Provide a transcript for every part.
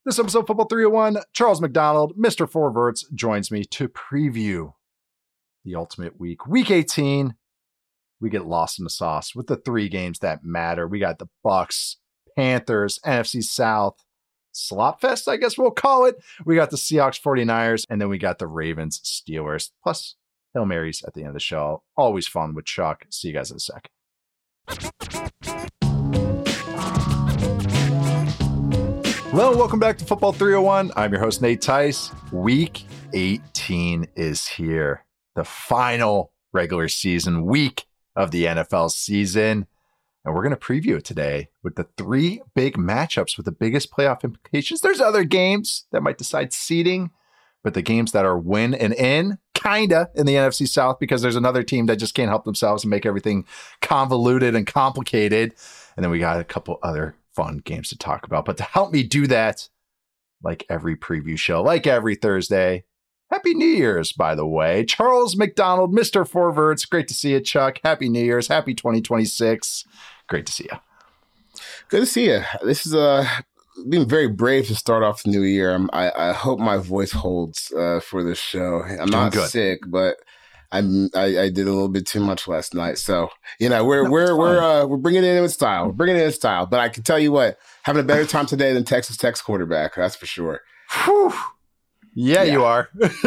This episode of Football 301, Charles McDonald, Mr. Forverts, joins me to preview the ultimate week. Week 18, we get lost in the sauce with the three games that matter. We got the Bucks, Panthers, NFC South, Slop Fest, I guess we'll call it. We got the Seahawks, 49ers, and then we got the Ravens, Steelers, plus Hail Marys at the end of the show. Always fun with Chuck. See you guys in a sec. Hello, and welcome back to Football 301. I'm your host, Nate Tice. Week 18 is here. The final regular season week of the NFL season. And we're going to preview it today with the three big matchups with the biggest playoff implications. There's other games that might decide seeding, but the games that are win and in, kinda, in the NFC South, because there's another team that just can't help themselves and make everything convoluted and complicated. And then we got a couple other fun games to talk about. But to help me do that, like every preview show, like every Thursday, Happy New Year's, by the way. Charles McDonald, Mr. Forverts. Great to see you, Chuck. Happy New Year's. Happy 2026. Great to see you. Good to see you. This is being very brave to start off the new year. I hope my voice holds for this show. I'm not sick, but I did a little bit too much last night. So, you know, we're bringing it in with style. We're bringing it in with style. But I can tell you what, having a better time today than Texas Tech's quarterback. That's for sure. Whew. Yeah, you are.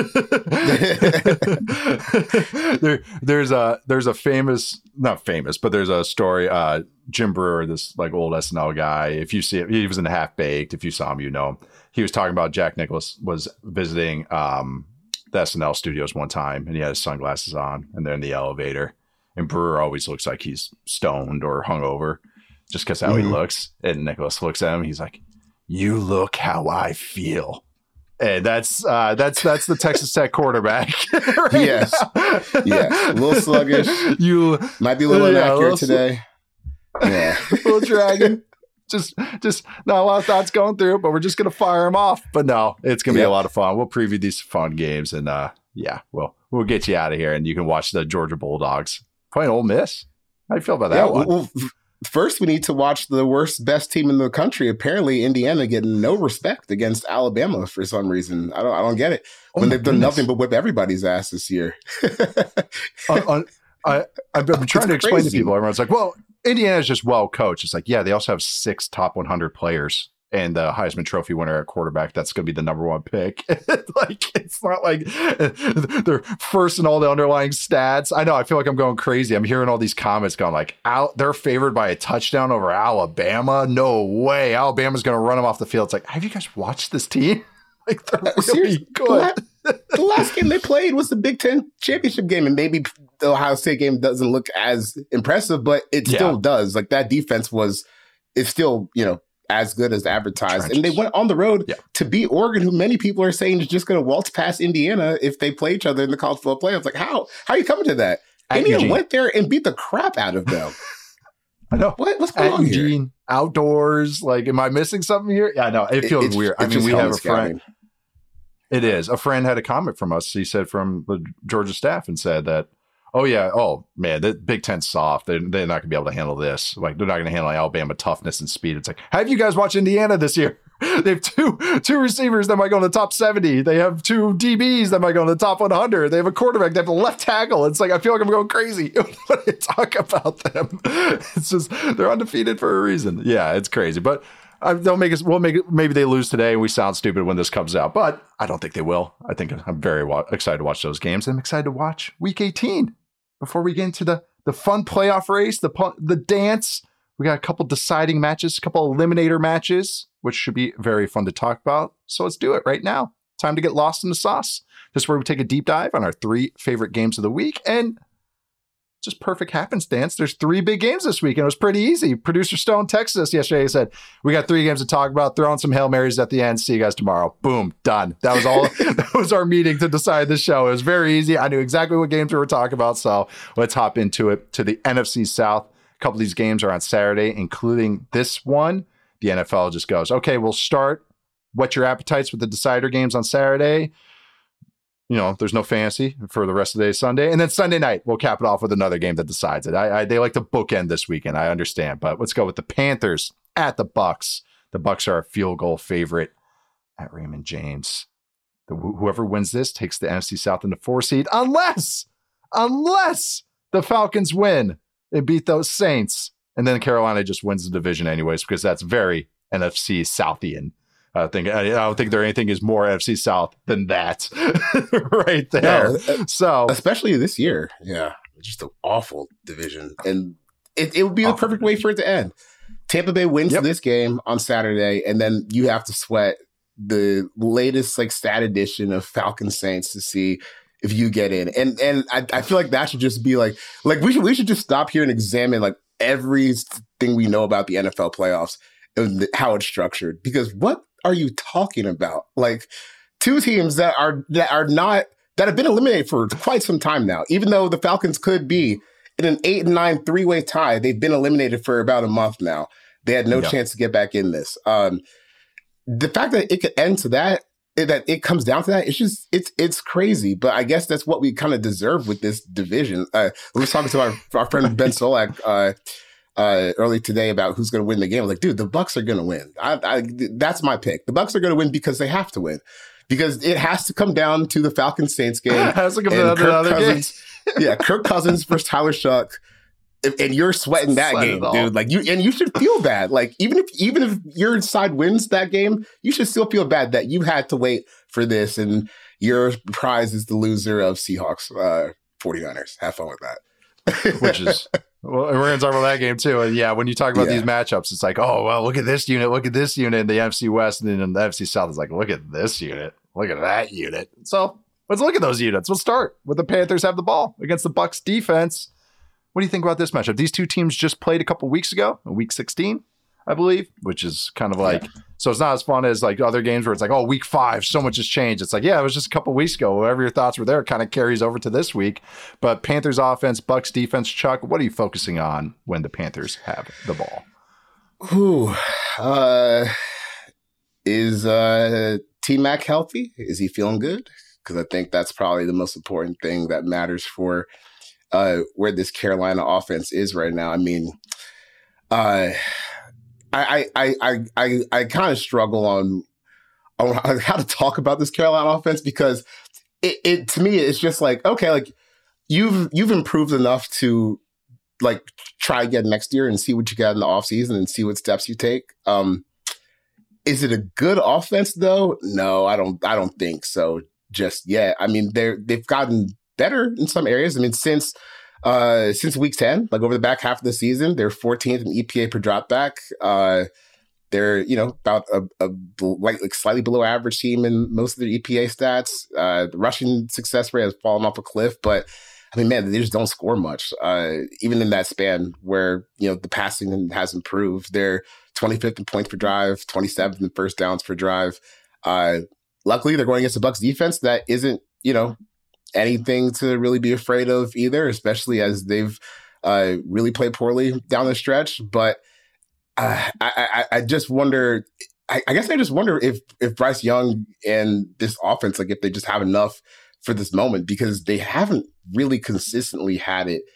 There's a famous, not famous, but there's a story. Jim Brewer, this like old SNL guy. If you see it, he was in the Half Baked. If you saw him, you know him. He was talking about Jack Nicklaus was visiting the SNL studios one time, and he had his sunglasses on, and they're in the elevator. And Brewer always looks like he's stoned or hungover, just because how he looks. And Nicklaus looks at him. He's like, "You look how I feel." And that's the Texas Tech quarterback. Right yes. Now. Yeah. A little sluggish. You might be a little inaccurate today. Yeah. A little dragon. Just not a lot of thoughts going through, but we're just gonna fire him off. But no, it's gonna be a lot of fun. We'll preview these fun games, and we'll get you out of here, and you can watch the Georgia Bulldogs playing Ole Miss. How do you feel about that one? Well, first, we need to watch the best team in the country. Apparently, Indiana getting no respect against Alabama for some reason. I don't get it. When they've done nothing but whip everybody's ass this year. I've been trying to explain to people. Everyone's like, "Well, Indiana's just well coached." It's like, yeah, they also have 6 top 100 players and the Heisman Trophy winner at quarterback. That's going to be the number one pick. Like, it's not like they're first in all the underlying stats. I know. I feel like I'm going crazy. I'm hearing all these comments going like, they're favored by a touchdown over Alabama. No way. Alabama's going to run them off the field. It's like, have you guys watched this team? Like, they're really good. The last game they played was the Big Ten championship game, and maybe the Ohio State game doesn't look as impressive, but it still does. Like, that defense is still, as good as advertised. Trenches. And they went on the road to beat Oregon, who many people are saying is just going to waltz past Indiana if they play each other in the college football playoffs. Like, how are you coming to that? Indiana went there and beat the crap out of them. I know. What's going on here? Outdoors. Like, am I missing something here? Yeah, no, it feels weird. I mean, we have a friend. It is. A friend had a comment from us. He said from the Georgia staff and said that, oh man, the Big Ten's soft. They're not going to be able to handle this. Like, they're not going to handle Alabama toughness and speed. It's like, have you guys watched Indiana this year? They have two receivers that might go in the top 70. They have 2 DBs that might go in the top 100. They have a quarterback. They have a left tackle. It's like, I feel like I'm going crazy when I talk about them. It's just, they're undefeated for a reason. Yeah, it's crazy. But maybe they lose today and we sound stupid when this comes out, but I don't think they will. I think I'm very excited to watch those games. I'm excited to watch week 18 before we get into the fun playoff race, the dance. We got a couple deciding matches, a couple eliminator matches, which should be very fun to talk about. So let's do it right now. Time to get lost in the sauce. This is where we take a deep dive on our 3 favorite games of the week, and just perfect happenstance. There's 3 big games this week, and it was pretty easy. Producer Stone texted us yesterday. He said, we got 3 games to talk about. Throw in some Hail Marys at the end. See you guys tomorrow. Boom. Done. That was all. That was our meeting to decide the show. It was very easy. I knew exactly what games we were talking about. So let's hop into it. To the NFC South. A couple of these games are on Saturday, including this one. The NFL just goes, okay, we'll start. Whet your appetites with the decider games on Saturday. There's no fantasy for the rest of the day, Sunday. And then Sunday night, we'll cap it off with another game that decides it. They like to bookend this weekend. I understand. But let's go with the Panthers at the Bucks. The Bucks are a field goal favorite. at Raymond James. Whoever wins this takes the NFC South in the 4 seed, unless the Falcons win and beat those Saints. And then Carolina just wins the division anyways, because that's very NFC Southian. I don't think anything is more NFC South than that right there. No, so especially this year. Yeah. Just an awful division. And it would be the perfect way for it to end. Tampa Bay wins this game on Saturday, and then you have to sweat the latest stat edition of Falcon Saints to see if you get in. And I feel like that should just be like we should just stop here and examine everything we know about the NFL playoffs and how it's structured. Because what are you talking about? Two teams that have been eliminated for quite some time now, even though the Falcons could be in an 8-9 3-way tie, they've been eliminated for about a month now. They had no chance to get back in this. The fact that it could end to that it comes down to that, it's crazy. But I guess that's what we kind of deserve with this division. I was talking to our friend Ben Solak earlier today about who's going to win the game. I was like, dude, the Bucs are going to win. That's my pick. The Bucs are going to win because they have to win. Because it has to come down to the Falcons Saints game. It has to come down to another game. Yeah, Kirk Cousins versus Tyler Shuck. And you're sweating that game, dude. You should feel bad. Even if your side wins that game, you should still feel bad that you had to wait for this, and your prize is the loser of Seahawks 49ers. Have fun with that. Which is we're gonna talk about that game too. And yeah, when you talk about these matchups, it's like, oh well, look at this unit, in the NFC West, and then in the NFC South, it's like, look at this unit, look at that unit. So let's look at those units. We'll start with the Panthers have the ball against the Bucs defense. What do you think about this matchup? These two teams just played a couple weeks ago, week 16, I believe, which is kind of so it's not as fun as other games where it's week 5, so much has changed. It's it was just a couple weeks ago. Whatever your thoughts were there kind of carries over to this week. But Panthers offense, Bucs defense, Chuck, what are you focusing on when the Panthers have the ball? Is T-Mac healthy? Is he feeling good? Because I think that's probably the most important thing that matters for where this Carolina offense is right now. I mean, I kind of struggle on how to talk about this Carolina offense, because it to me it's just you've improved enough to try again next year and see what you got in the offseason and see what steps you take. Is it a good offense though? No, I don't think so just yet. I mean, they've gotten better in some areas. I mean, since week 10, over the back half of the season, they're 14th in EPA per dropback. They're about a slightly below average team in most of their EPA stats. The rushing success rate has fallen off a cliff, but I mean, man, they just don't score much. Even in that span where the passing has improved, they're 25th in points per drive, 27th in first downs per drive. Luckily, they're going against a Bucs defense that isn't anything to really be afraid of either, especially as they've really played poorly down the stretch. But I just wonder, I guess I just wonder if Bryce Young and this offense, if they just have enough for this moment, because they haven't really consistently had it,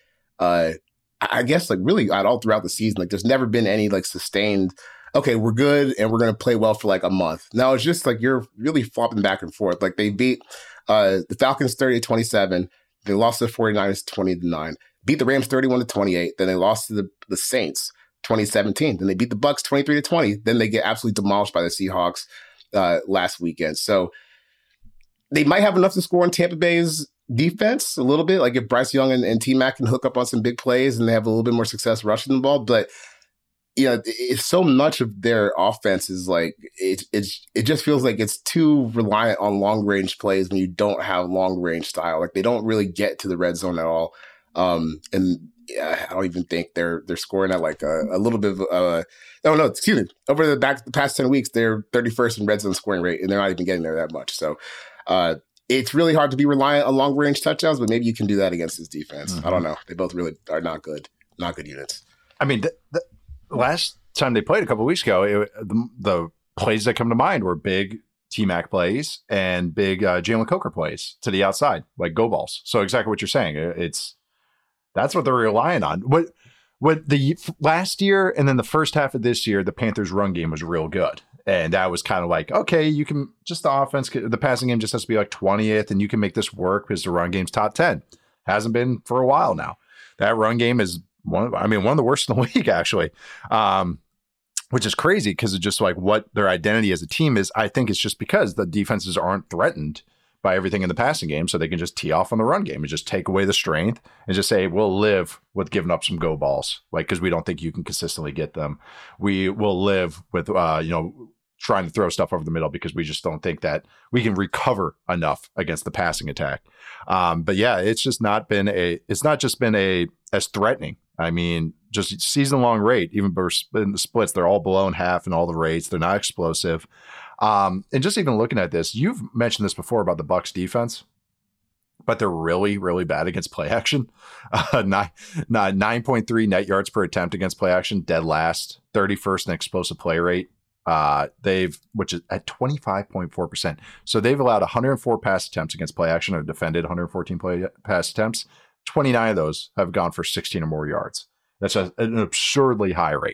I guess really at all throughout the season. There's never been any sustained, okay, we're good and we're going to play well for a month. Now it's just you're really flopping back and forth. They beat the Falcons 30-27. They lost to the 49ers 20-9. Beat the Rams 31-28. Then they lost to the Saints 2017. Then they beat the Bucs 23-20. Then they get absolutely demolished by the Seahawks last weekend. So they might have enough to score on Tampa Bay's defense a little bit. If Bryce Young and T-Mac can hook up on some big plays and they have a little bit more success rushing the ball. But it's so much of their offense is it just feels like it's too reliant on long range plays when you don't have long range style. They don't really get to the red zone at all. And I don't even think they're scoring at a little bit of excuse me. Over the past 10 weeks, they're 31st in red zone scoring rate, and they're not even getting there that much. So it's really hard to be reliant on long range touchdowns, but maybe you can do that against this defense. Mm-hmm. I don't know. They both really are not good units. I mean, last time they played a couple of weeks ago, the plays that come to mind were big T-Mac plays and big Jalen Coker plays to the outside, go balls. So exactly what you're saying. That's what they're relying on. What the last year and then the first half of this year, the Panthers' run game was real good. And that was kind of like, okay, you can just the offense, the passing game just has to be like 20th, and you can make this work because the run game's top 10. Hasn't been for a while now. That run game is one of the worst in the league, actually, which is crazy because it's just like what their identity as a team is. I think it's just because the defenses aren't threatened by everything in the passing game, so they can just tee off on the run game and just take away the strength and just say, we'll live with giving up some go balls, like, because we don't think you can consistently get them. We will live with, trying to throw stuff over the middle because we just don't think that we can recover enough against the passing attack. But yeah, it's not just been as threatening. I mean, just season long rate, even in the splits, they're all below in half in all the rates. They're not explosive. And just even looking at this, you've mentioned this before about the Bucs defense, but they're really, really bad against play action. 9.3 net yards per attempt against play action, dead last, 31st in explosive play rate. Which is at 25.4%. So they've allowed 104 pass attempts against play action or defended 114 pass attempts. 29 of those have gone for 16 or more yards. That's an absurdly high rate.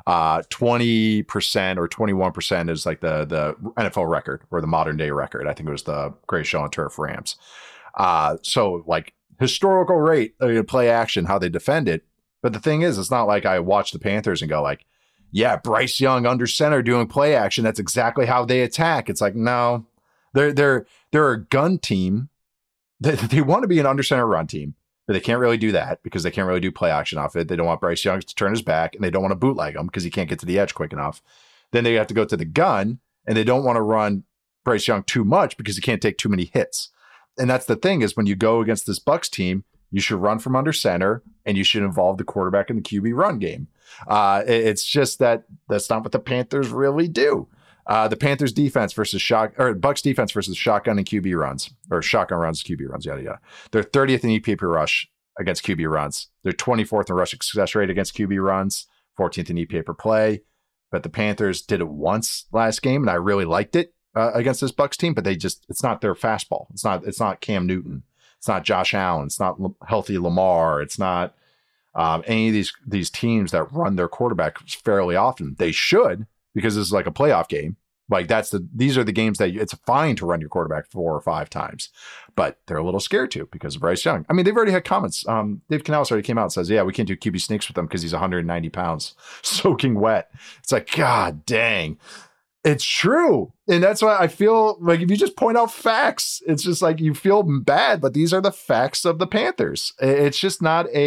20% or 21% is like the NFL record or the modern day record. I think it was the Great Show on Turf Rams. So like historical rate, play action, how they defend it. But the thing is, it's not like I watch the Panthers and go like, yeah, Bryce Young under center doing play action. That's exactly how they attack. It's like, no, they're a gun team. They want to be an under center run team, but they can't really do that because they can't really do play action off it. They don't want Bryce Young to turn his back, and they don't want to bootleg him because he can't get to the edge quick enough. Then they have to go to the gun, and they don't want to run Bryce Young too much because he can't take too many hits. And that's the thing is when you go against this Bucs team, you should run from under center, and you should involve the quarterback in the QB run game. It's just that's not what the Panthers really do. The Panthers defense versus Bucs defense versus shotgun and QB runs, or shotgun runs, QB runs, yada yada. They're 30th in EPA per rush against QB runs. They're 24th in rushing success rate against QB runs, 14th in EPA per play. But the Panthers did it once last game, and I really liked it against this Bucs team. But it's not their fastball. It's not Cam Newton. It's not Josh Allen. It's not healthy Lamar. It's not any of these teams that run their quarterback fairly often. They should, because this is like a playoff game. Like these are the games that it's fine to run your quarterback 4 or 5 times, but they're a little scared to because of Bryce Young. I mean, they've already had comments. Dave Canales already came out and says, yeah, we can't do QB sneaks with him because he's 190 pounds soaking wet. It's like, God dang. It's true. And that's why I feel like if you just point out facts, it's just like you feel bad, but these are the facts of the Panthers. It's just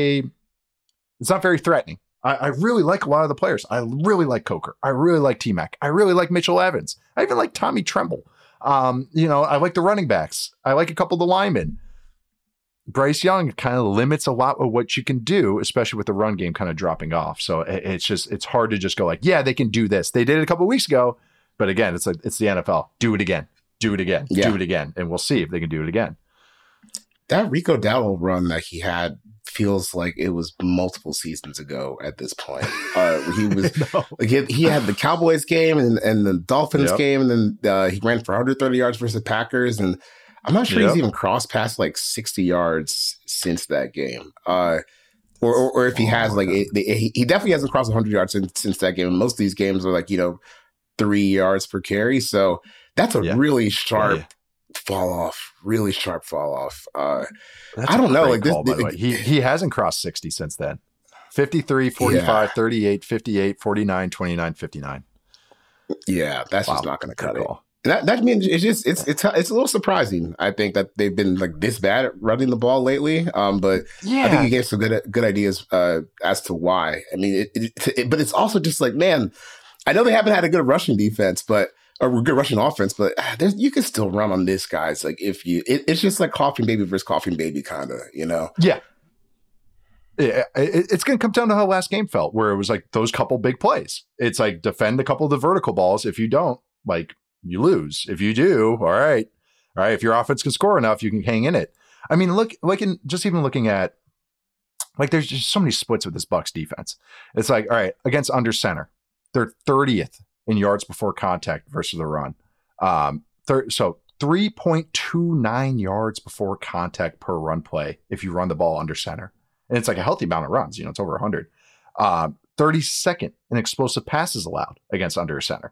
it's not very threatening. I really like a lot of the players. I really like Coker. I really like T-Mac. I really like Mitchell Evans. I even like Tommy Tremble. I like the running backs. I like a couple of the linemen. Bryce Young kind of limits a lot of what you can do, especially with the run game kind of dropping off. So it's hard to just go like, yeah, they can do this. They did it a couple of weeks ago. But again, it's the NFL. Do it again. Do it again. Yeah. Do it again. And we'll see if they can do it again. That Rico Dowdle run that he had feels like it was multiple seasons ago at this point. He was he had the Cowboys game and the Dolphins game, and then he ran for 130 yards versus Packers, and I'm not sure he's even crossed past like 60 yards since that game. Or if he has he definitely hasn't crossed 100 yards since that game. Most of these games are like 3 yards per carry, so that's a really sharp. Fall off, really sharp fall off. I don't know. Like call, this, he hasn't crossed 60 since then. 53, 45, 38, 58, 49, 29, 59. Yeah, that's just not going to cut it. That means it's a little surprising. I think that they've been like this bad at running the ball lately. But I think he gave some good ideas as to why. I mean, but it's also just like, man, I know they haven't had a good rushing defense, or good rushing offense, but you can still run on this, guys. Like it's just like coughing baby versus coughing baby, kind of, Yeah. It's going to come down to how last game felt, where it was like those couple big plays. It's like defend a couple of the vertical balls. If you don't, like you lose. If you do, all right. If your offense can score enough, you can hang in it. I mean, even looking at, like, there's just so many splits with this Bucs defense. It's like, all right, against under center, they're 30th in yards before contact versus the run. So 3.29 yards before contact per run play if you run the ball under center. And it's like a healthy amount of runs. It's over 100. 32nd in explosive passes allowed against under center.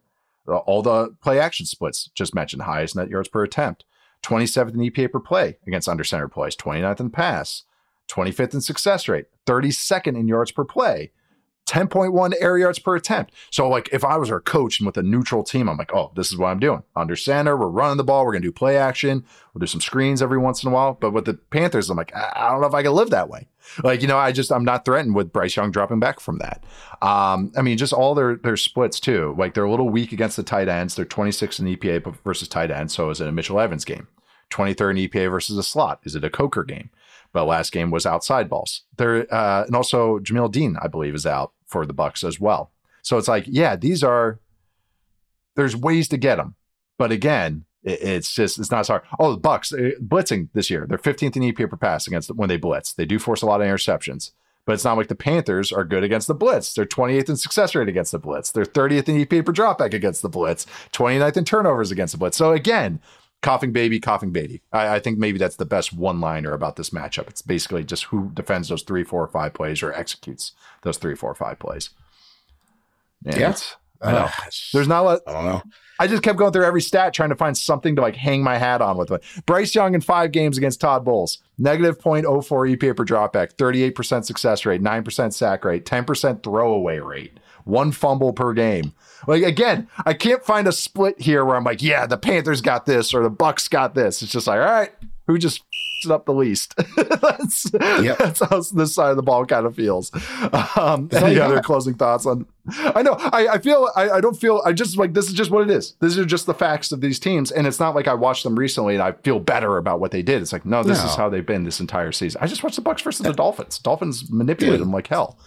All the play action splits just mentioned, highest net yards per attempt, 27th in EPA per play against under center plays, 29th in pass, 25th in success rate, 32nd in yards per play, 10.1 air yards per attempt. So like if I was our coach and with a neutral team, I'm like, oh, this is what I'm doing. Under center, we're running the ball. We're going to do play action. We'll do some screens every once in a while. But with the Panthers, I'm like, I don't know if I can live that way. Like, I'm not threatened with Bryce Young dropping back from that. Just all their splits too. Like they're a little weak against the tight ends. They're 26th in EPA versus tight ends. So is it a Mitchell Evans game? 23rd in EPA versus a slot. Is it a Coker game? But last game was outside balls. And also Jamil Dean, I believe, is out for the Bucs as well. So it's like, yeah, there's ways to get them. But again, it's not as hard. Oh, the Bucs blitzing this year. They're 15th in EPA per pass against when they blitz. They do force a lot of interceptions. But it's not like the Panthers are good against the blitz. They're 28th in success rate against the blitz. They're 30th in EPA per dropback against the blitz. 29th in turnovers against the blitz. So again, coughing baby. I think maybe that's the best one-liner about this matchup. It's basically just who defends those 3, 4, 5 plays or executes those 3, 4, 5 plays. Man, yeah. I know. There's not a lot. I don't know. I just kept going through every stat trying to find something to like hang my hat on with. Bryce Young in 5 games against Todd Bowles, negative 0.04 EPA per dropback, 38% success rate, 9% sack rate, 10% throwaway rate, 1 fumble per game. Like, again, I can't find a split here where I'm like, yeah, the Panthers got this or the Bucs got this. It's just like, all right, who just it up the least? That's how this side of the ball kind of feels. Any other closing thoughts on? I know. I don't feel. I just like this is just what it is. These are just the facts of these teams, and it's not like I watched them recently and I feel better about what they did. It's like this is how they've been this entire season. I just watched the Bucs versus the Dolphins. Dolphins manipulated them like hell.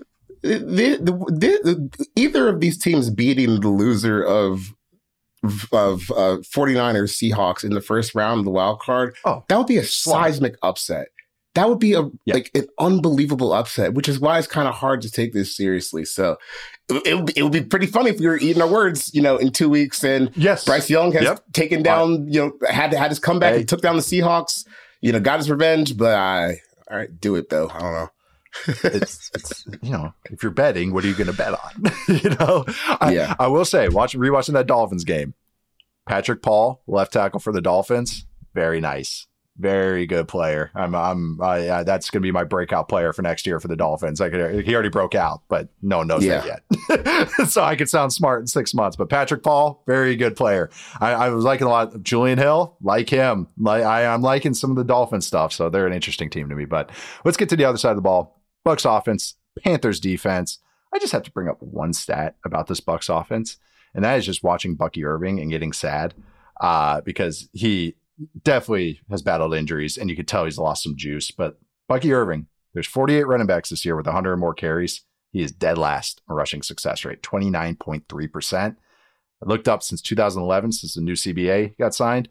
Either of these teams beating the loser of 49ers Seahawks in the first round of the wild card, that would be a seismic upset. That would be like an unbelievable upset, which is why it's kind of hard to take this seriously. So it would be pretty funny if we were eating our words, in 2 weeks and Bryce Young has taken down, had his comeback and took down the Seahawks, got his revenge. But all right, do it though. I don't know. it's if you're betting, what are you going to bet on? I will say, rewatching that Dolphins game, Patrick Paul, left tackle for the Dolphins, very nice, very good player. That's going to be my breakout player for next year for the Dolphins. He already broke out, but no one knows that yet. So I could sound smart in 6 months. But Patrick Paul, very good player. I was liking a lot of Julian Hill, like him. I'm liking some of the Dolphins stuff. So they're an interesting team to me. But let's get to the other side of the ball. Bucs offense, Panthers defense. I just have to bring up one stat about this Bucs offense, and that is just watching Bucky Irving and getting sad because he definitely has battled injuries, and you could tell he's lost some juice. But Bucky Irving, there's 48 running backs this year with 100 or more carries. He is dead last in rushing success rate, 29.3%. I looked up since 2011, since the new CBA got signed.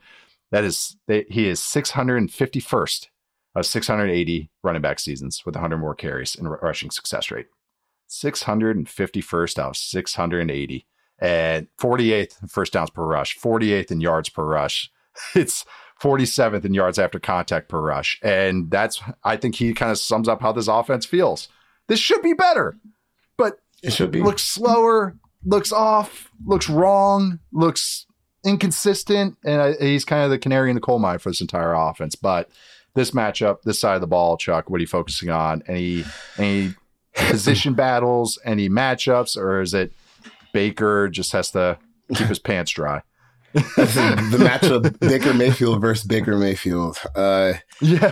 He is 651st. Of 680 running back seasons with 100 more carries in rushing success rate. 651st out of 680. And 48th in first downs per rush, 48th in yards per rush. It's 47th in yards after contact per rush. And I think he kind of sums up how this offense feels. This should be better, but it should be. Looks slower, looks off, looks wrong, looks inconsistent. And he's kind of the canary in the coal mine for this entire offense. But this matchup, this side of the ball, Chuck, what are you focusing on? Any position battles, any matchups, or is it Baker just has to keep his pants dry? The matchup, Baker Mayfield versus Baker Mayfield. I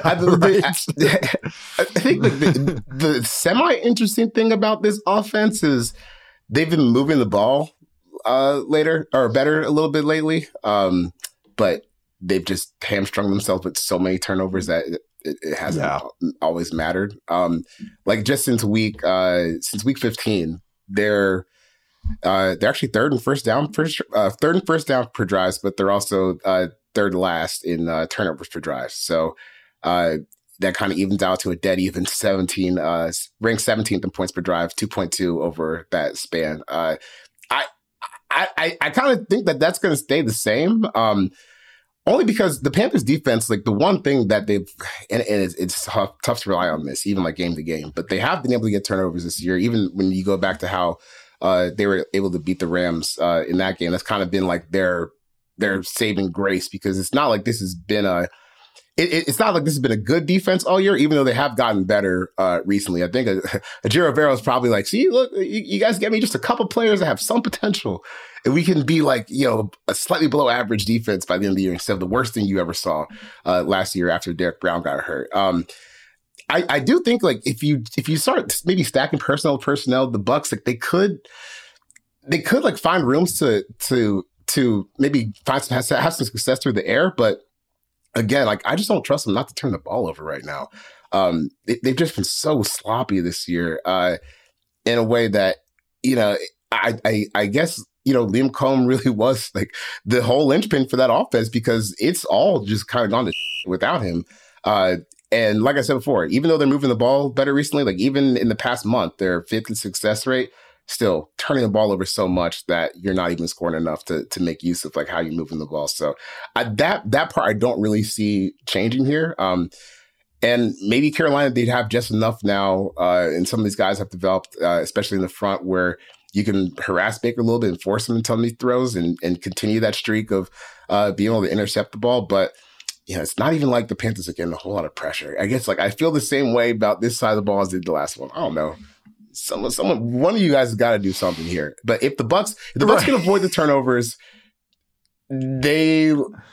think the semi-interesting thing about this offense is they've been moving the ball better a little bit lately, but they've just hamstrung themselves with so many turnovers that it hasn't always mattered. Like just since week 15, they're actually third and first down per drives, but they're also third last in turnovers per drive. So that kind of evens out to a dead even 17, ranked 17th in points per drive, 2.2 over that span. I kind of think that's going to stay the same. Only because the Panthers defense, like the one thing that they've, and it's tough to rely on this, even like game to game, but they have been able to get turnovers this year, even when you go back to how they were able to beat the Rams in that game. That's kind of been like their saving grace, because it's not like this has been it's not like this has been a good defense all year, even though they have gotten better recently. I think Ejiro Evero is probably like, see, look, you guys get me just a couple players that have some potential, and we can be like, a slightly below average defense by the end of the year instead of the worst thing you ever saw last year after Derek Brown got hurt. I do think like if you start maybe stacking personnel, the Bucs, like they could like find rooms to maybe have some success through the air, but again, like I just don't trust them not to turn the ball over right now. They've just been so sloppy this year in a way that, I guess, Liam Coen really was like the whole linchpin for that offense, because it's all just kind of gone to without him. And like I said before, even though they're moving the ball better recently, like even in the past month, their fifth success rate, still turning the ball over so much that you're not even scoring enough to make use of like how you're moving the ball. So that part I don't really see changing here. And maybe Carolina, they'd have just enough now. And some of these guys have developed, especially in the front, where you can harass Baker a little bit and force him into some of these throws and continue that streak of being able to intercept the ball. But it's not even like the Panthers are getting a whole lot of pressure. I guess like I feel the same way about this side of the ball as did the last one. I don't know. One of you guys has got to do something here. But if the Bucs can avoid the turnovers, they're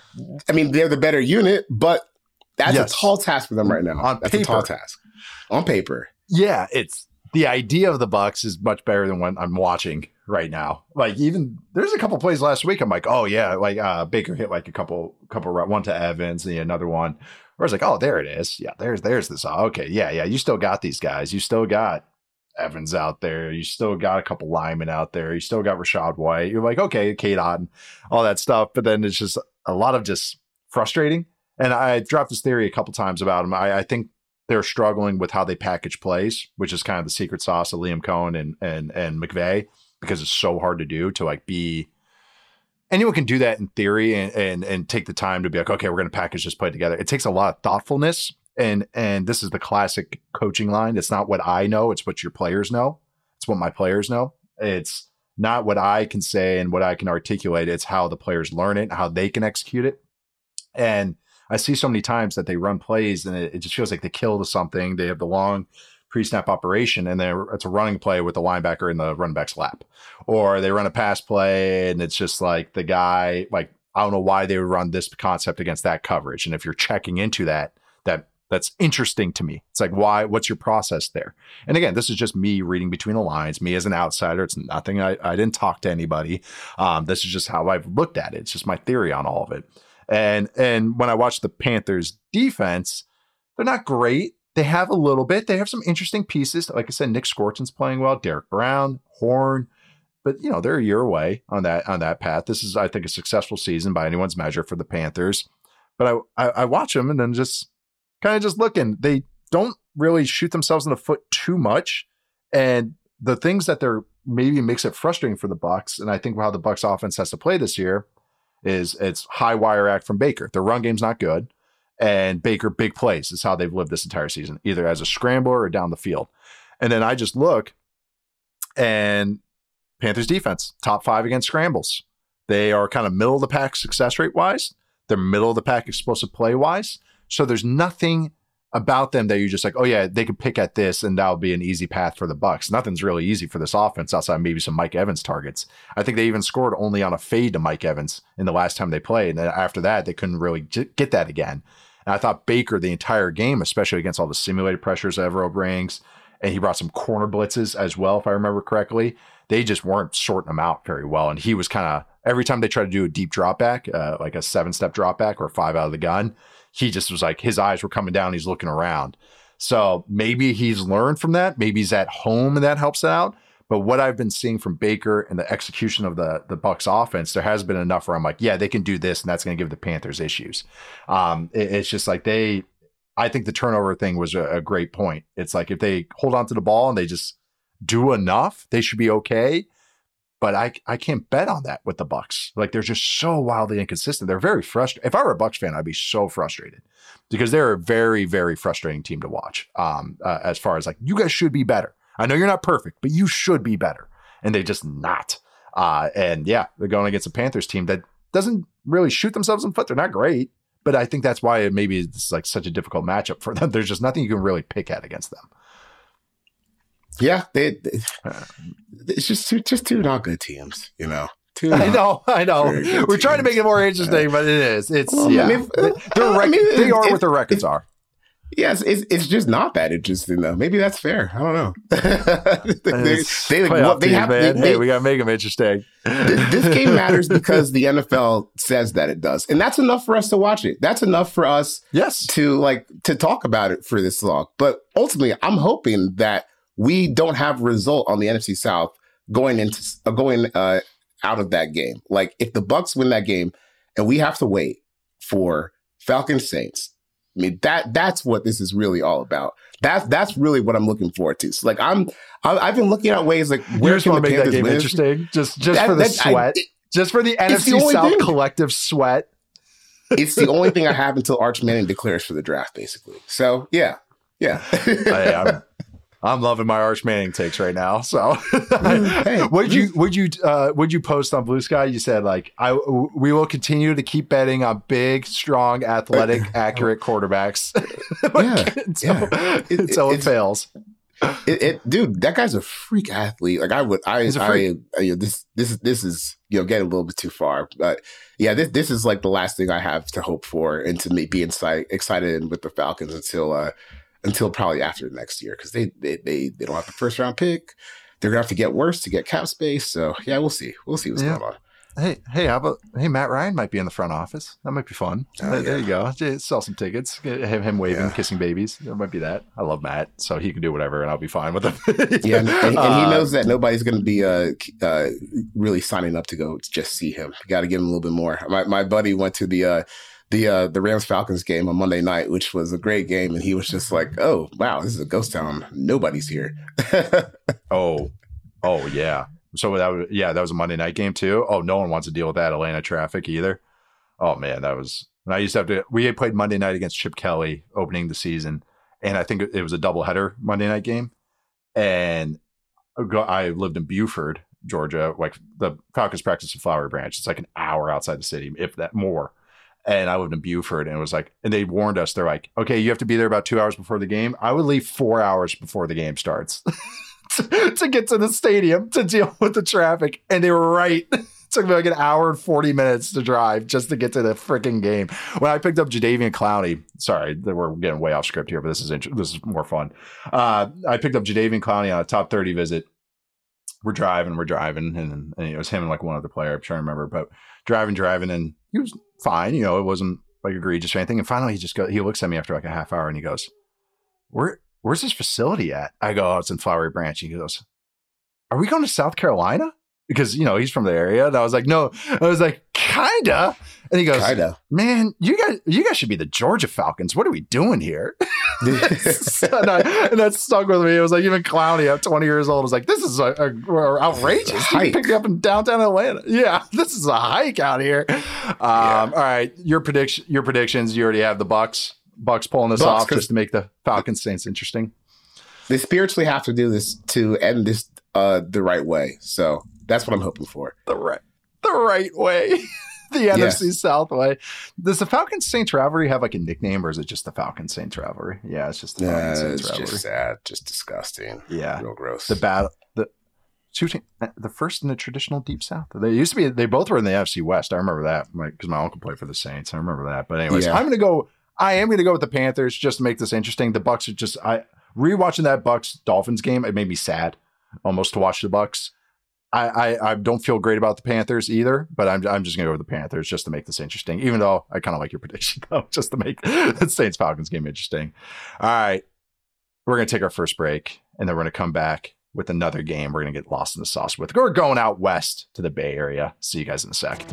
the better unit, but that's a tall task for them right now. That's a tall task on paper. Yeah, it's the idea of the Bucs is much better than what I'm watching right now. Like even there's a couple plays last week. I'm like, oh yeah, like Baker hit like a couple one to Evans and another one. Where I was like, oh, there it is. Yeah, there's this. Oh, okay, yeah. You still got these guys. You still got Evans out there. You still got a couple linemen out there. You still got Rachaad White. You're like, okay, Kate Otten, all that stuff. But then it's just a lot of just frustrating. And I dropped this theory a couple times about them. I think they're struggling with how they package plays, which is kind of the secret sauce of Liam Coen and McVay, because it's so hard to do to like be. Anyone can do that in theory and take the time to be like, okay, we're going to package this play together. It takes a lot of thoughtfulness. And this is the classic coaching line. It's not what I know. It's what your players know. It's what my players know. It's not what I can say and what I can articulate. It's how the players learn it, how they can execute it. And I see so many times that they run plays and it just feels like they kill to something. They have the long pre-snap operation and it's a running play with the linebacker in the running back's lap. Or they run a pass play and it's just like the guy, like, I don't know why they would run this concept against that coverage. And if you're checking into that's interesting to me. It's like, why? What's your process there? And again, this is just me reading between the lines, me as an outsider. It's nothing. I didn't talk to anybody. This is just how I've looked at it. It's just my theory on all of it. And when I watch the Panthers defense, they're not great. They have a little bit. They have some interesting pieces. Like I said, Nick Scorton's playing well. Derek Brown, Horn. But, they're a year away on that path. This is, I think, a successful season by anyone's measure for the Panthers. But I watch them and then just kind of just looking. They don't really shoot themselves in the foot too much. And the things that they're maybe makes it frustrating for the Bucs, and I think how the Bucs offense has to play this year, is it's high wire act from Baker. Their run game's not good. And Baker, big plays is how they've lived this entire season, either as a scrambler or down the field. And then I just look, and Panthers defense, top 5 against scrambles. They are kind of middle of the pack success rate wise. They're middle of the pack explosive play wise. So there's nothing about them that you're just like, oh yeah, they could pick at this and that'll be an easy path for the Bucs. Nothing's really easy for this offense outside maybe some Mike Evans targets. I think they even scored only on a fade to Mike Evans in the last time they played. And then after that, they couldn't really get that again. And I thought Baker the entire game, especially against all the simulated pressures Evero brings, and he brought some corner blitzes as well, if I remember correctly. They just weren't sorting them out very well. And he was kind of, every time they tried to do a deep drop back, like a 7-step drop back or 5 out of the gun, he just was like, his eyes were coming down. He's looking around. So maybe he's learned from that. Maybe he's at home and that helps out. But what I've been seeing from Baker and the execution of the Bucs offense, there has been enough where I'm like, yeah, they can do this. And that's going to give the Panthers issues. It's just like I think the turnover thing was a great point. It's like if they hold on to the ball and they just do enough, they should be okay. But I can't bet on that with the Bucs. Like they're just so wildly inconsistent. They're very frustrated. If I were a Bucs fan, I'd be so frustrated because they're a very, very frustrating team to watch. As far as like, you guys should be better. I know you're not perfect, but you should be better. and they just not. And yeah, they're going against a Panthers team that doesn't really shoot themselves in the foot. They're not great, but I think that's why maybe it's like such a difficult matchup for them. There's just nothing you can really pick at against them. Yeah, it's just two not good teams, you know. I know. We're trying to make it more interesting, but it is. It's they are what their records are. Yes, it's just not that interesting though. Maybe that's fair. I don't know. Hey, we gotta make them interesting. This game matters because the NFL says that it does, and that's enough for us to watch it. That's enough for us, to talk about it for this long. But ultimately, I'm hoping that we don't have a result on the NFC South going out of that game. Like if the Bucs win that game, and we have to wait for Falcons Saints. I mean, that's what this is really all about. That's really what I'm looking forward to. So like I've been looking at ways like where can the make Panthers that game win? Interesting, just for the sweat, just for the NFC South collective sweat. It's the only thing I have until Arch Manning declares for the draft, basically. So yeah. I'm loving my Arch Manning takes right now. So, would you post on Blue Sky? You said like we will continue to keep betting on big, strong, athletic, accurate quarterbacks. Until it fails. Dude, that guy's a freak athlete. Like this is getting a little bit too far. But yeah, this is like the last thing I have to hope for and to be excited with the Falcons until probably after next year, because they don't have the first round pick. They're gonna have to get worse to get cap space. So yeah, we'll see what's going on. Hey, Matt Ryan might be in the front office. That might be fun. There you go. Sell some tickets. Have him waving, kissing babies. That might be that. I love Matt, so he can do whatever, and I'll be fine with him. And he knows that nobody's going to be really signing up to go just see him. You got to give him a little bit more. My buddy went to the Rams Falcons game on Monday night, which was a great game, and he was just like, "Oh wow, this is a ghost town. Nobody's here." oh yeah. So that was a Monday night game too. Oh, no one wants to deal with that Atlanta traffic either. Oh man, that was. And I used to have to. We had played Monday night against Chip Kelly opening the season, and I think it was a doubleheader Monday night game. And I lived in Buford, Georgia. Like the Falcons practice in Flowery Branch. It's like an hour outside the city, if that more. And I lived in Buford, and it was like, and they warned us. They're like, okay, you have to be there about 2 hours before the game. I would leave 4 hours before the game starts to get to the stadium to deal with the traffic. And they were right. It took me like an hour and 40 minutes to drive just to get to the freaking game. When I picked up Jadeveon Clowney, sorry, we're getting way off script here, but this is more fun. I picked up Jadeveon Clowney on a top 30 visit. We're driving, and it was him and like one other player. I'm trying to remember, but driving, and he was fine. It wasn't like egregious or anything. And finally, he looks at me after like a half hour, and he goes, "Where's this facility at?" I go, "Oh, it's in Flowery Branch." He goes, "Are we going to South Carolina?" Because he's from the area. And I was like, "No." I was like, "Kinda." And he goes, "Kinda." "Man, you guys should be the Georgia Falcons. What are we doing here?" and that stuck with me. It was like, even Clowney at 20 years old was like, "This is outrageous. You picked me up in downtown Atlanta. Yeah, this is a hike out here." All right, your predictions. You already have the Bucs pulling this off just to make the Falcons Saints interesting. They spiritually have to do this to end this the right way. So that's what I'm hoping for. The right way. The NFC South way. Does the Falcons Saints rivalry have like a nickname, or is it just the Falcons Saints rivalry? Yeah, it's just the Falcons Saints rivalry. It's just sad, just disgusting. Yeah, real gross. The battle, the first in the traditional Deep South. They used to be. They both were in the NFC West. I remember that because my uncle played for the Saints. I remember that. But anyways, I am going to go with the Panthers just to make this interesting. The Bucs are just rewatching that Bucs Dolphins game. It made me sad almost to watch the Bucs. I don't feel great about the Panthers either, but I'm just going to go with the Panthers just to make this interesting, even though I kind of like your prediction, though, just to make the Saints-Falcons game interesting. All right. We're going to take our first break, and then we're going to come back with another game we're going to get lost in the sauce with. We're going out west to the Bay Area. See you guys in a sec.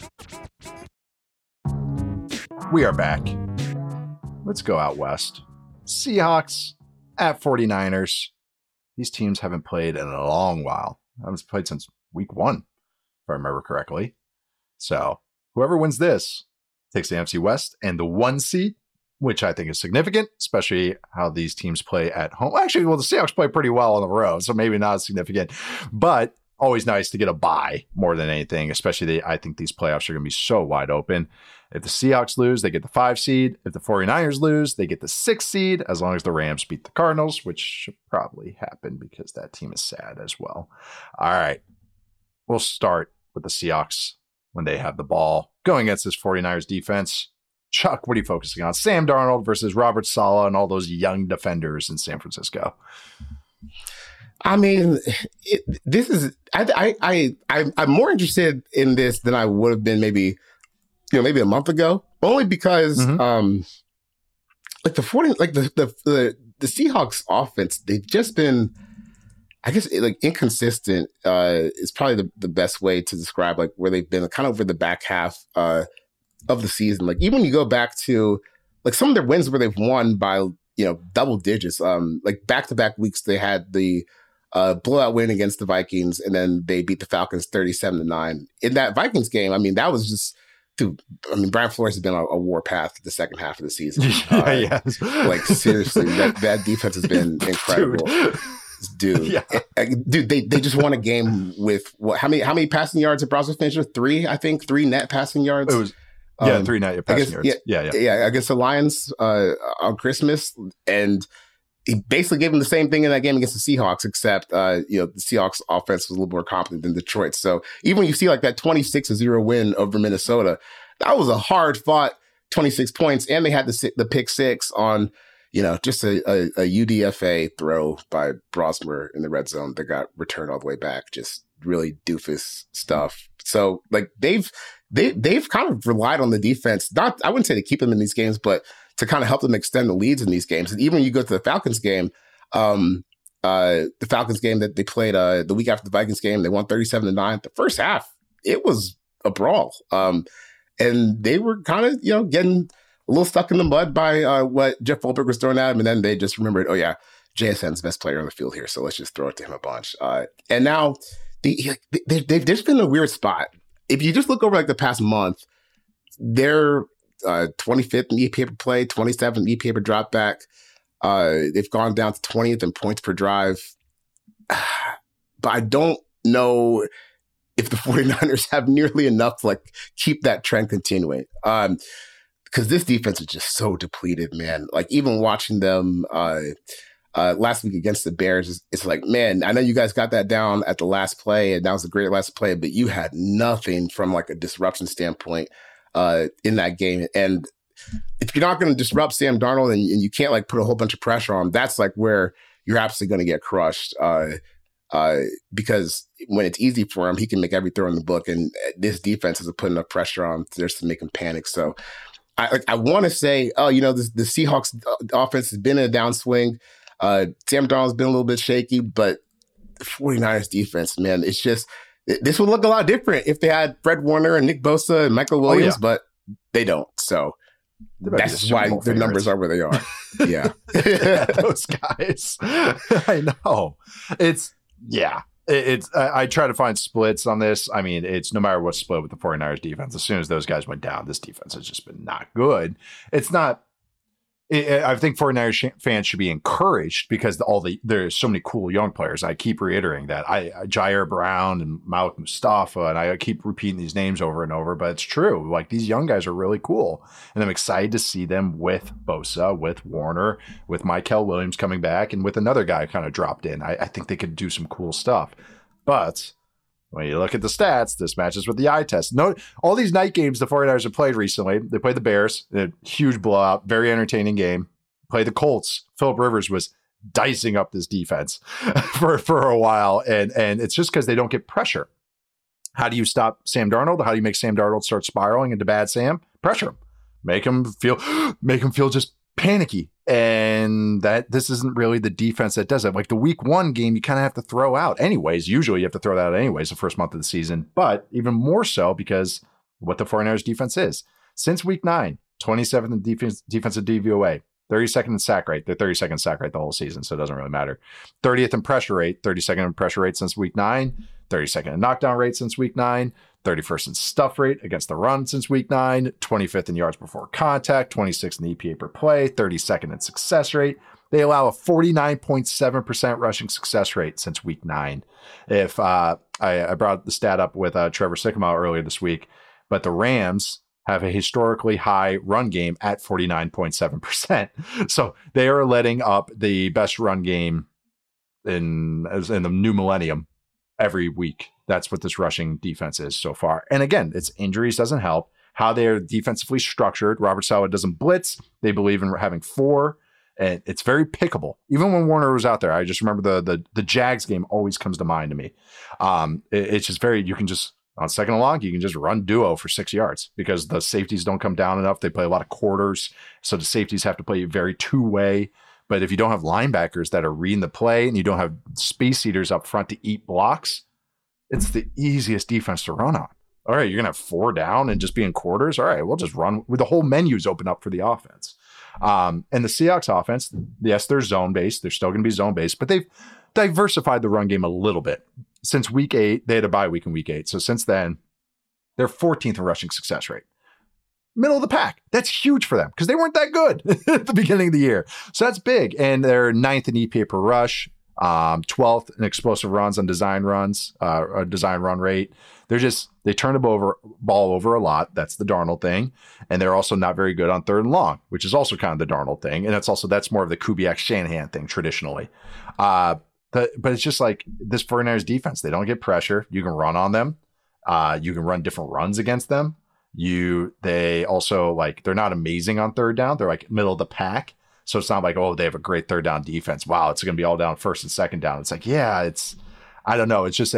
We are back. Let's go out west. Seahawks at 49ers. These teams haven't played in a long while. I haven't played since week 1, if I remember correctly. So whoever wins this takes the NFC West and the 1 seed, which I think is significant, especially how these teams play at home. Actually, the Seahawks play pretty well on the road, so maybe not as significant. But always nice to get a bye more than anything, especially I think these playoffs are going to be so wide open. If the Seahawks lose, they get the 5 seed. If the 49ers lose, they get the 6 seed, as long as the Rams beat the Cardinals, which should probably happen because that team is sad as well. All right. We'll start with the Seahawks when they have the ball going against this 49ers defense. Chuck, what are you focusing on? Sam Darnold versus Robert Saleh and all those young defenders in San Francisco. I mean, I'm more interested in this than I would have been maybe a month ago, only because like the Seahawks offense, they've just been, I guess, like inconsistent is probably the best way to describe like where they've been kind of over the back half of the season. Like even when you go back to like some of their wins where they've won by, double digits, like back-to-back weeks, they had the blowout win against the Vikings, and then they beat the Falcons 37-9. In that Vikings game, I mean, that was just, dude, I mean, Brian Flores has been on a warpath the second half of the season. Yes. Like seriously, that defense has been incredible. Dude, yeah. Dude, they just won a game with what? How many passing yards did Browns finish with? 3, I think, 3 net passing yards. It was 3 net passing yards. Yeah. Against the Lions on Christmas, and he basically gave him the same thing in that game against the Seahawks, except the Seahawks offense was a little more competent than Detroit. So even when you see like that 26-0 win over Minnesota, that was a hard fought 26 points, and they had the pick 6 on just a UDFA throw by Brosmer in the red zone that got returned all the way back. Just really doofus stuff. So like they've kind of relied on the defense. I wouldn't say to keep them in these games, but to kind of help them extend the leads in these games. And even when you go to the Falcons game, the Falcons game that they played the week after the Vikings game, they won 37-9. The first half, it was a brawl. And they were kind of, getting a little stuck in the mud by what Jeff Goldberg was throwing at them. And then they just remembered, oh yeah, JSN's the best player on the field here, so let's just throw it to him a bunch. And now they've just been in a weird spot. If you just look over like the past month, they're 25th in EPA per play, 27th in EPA per drop back. They've gone down to 20th in points per drive. But I don't know if the 49ers have nearly enough to like keep that trend continuing. Because this defense is just so depleted, man. Like even watching them last week against the Bears, it's like, man, I know you guys got that down at the last play, and that was a great last play, but you had nothing from like a disruption standpoint in that game. And if you're not going to disrupt Sam Darnold and you can't like put a whole bunch of pressure on him, that's like where you're absolutely going to get crushed. Because when it's easy for him, he can make every throw in the book, and this defense hasn't put enough pressure on just to make him panic. So I want to say, the Seahawks offense has been in a downswing. Sam Darnold's been a little bit shaky, but the 49ers defense, man, it's just, this would look a lot different if they had Fred Warner and Nick Bosa and Michael Williams, but they don't. So that's why their numbers are where they are. Yeah. Those guys. I know. I try to find splits on this. I mean, it's no matter what split with the 49ers defense, as soon as those guys went down, this defense has just been not good. It's not, I think 49ers fans should be encouraged because there's so many cool young players. I keep reiterating that. Jair Brown and Malik Mustafa, and I keep repeating these names over and over, but it's true. Like these young guys are really cool, and I'm excited to see them with Bosa, with Warner, with Michael Williams coming back, and with another guy kind of dropped in. I think they could do some cool stuff. But when you look at the stats, this matches with the eye test. No, all these night games the 49ers have played recently. They played the Bears, a huge blowout, very entertaining game. Played the Colts. Phillip Rivers was dicing up this defense for a while, and it's just because they don't get pressure. How do you stop Sam Darnold? How do you make Sam Darnold start spiraling into bad Sam? Pressure him. Make him feel just panicky. And that this isn't really the defense that does it. Like the week 1 game, you kind of have to throw out anyways. Usually you have to throw that out anyways the first month of the season, but even more so because what the 49ers defense is. Since week 9, 27th in defensive DVOA, 32nd in sack rate. They're 32nd in sack rate the whole season, so it doesn't really matter. 30th in pressure rate, 32nd in pressure rate since week 9, 32nd in knockdown rate since week 9, 31st in stuff rate against the run since week 9, 25th in yards before contact, 26th in EPA per play, 32nd in success rate, They allow a 49.7% rushing success rate since week 9. If I brought the stat up with Trevor Sycamore earlier this week, but the Rams have a historically high run game at 49.7%. So they are letting up the best run game in the new millennium every week. That's what this rushing defense is so far. And again, it's injuries doesn't help. How they're defensively structured. Robert Saleh doesn't blitz. They believe in having 4. And it's very pickable. Even when Warner was out there, I just remember the Jags game always comes to mind to me. It's just very, you can just, on second and long, you can just run duo for 6 yards because the safeties don't come down enough. They play a lot of quarters. So the safeties have to play very two-way. But if you don't have linebackers that are reading the play and you don't have space eaters up front to eat blocks, it's the easiest defense to run on. All right, you're going to have 4 down and just be in quarters. All right, we'll just run. The whole menu's open up for the offense. And the Seahawks offense, yes, they're zone-based. They're still going to be zone-based, but they've diversified the run game a little bit. Since week 8, they had a bye week in week 8. So since then, they're 14th in rushing success rate. Middle of the pack. That's huge for them because they weren't that good at the beginning of the year. So that's big. And they're 9th in EPA per rush, 12th in explosive runs on design runs, design run rate. They turn the ball over a lot. That's the Darnold thing. And they're also not very good on third and long, which is also kind of the Darnold thing. And that's more of the Kubiak Shanahan thing traditionally. But it's just like this 49ers defense. They don't get pressure. You can run on them. You can run different runs against them. They also they're not amazing on third down. They're like middle of the pack. So it's not like, oh, they have a great third down defense. Wow, it's going to be all down first and second down. It's like, yeah, I don't know. It's just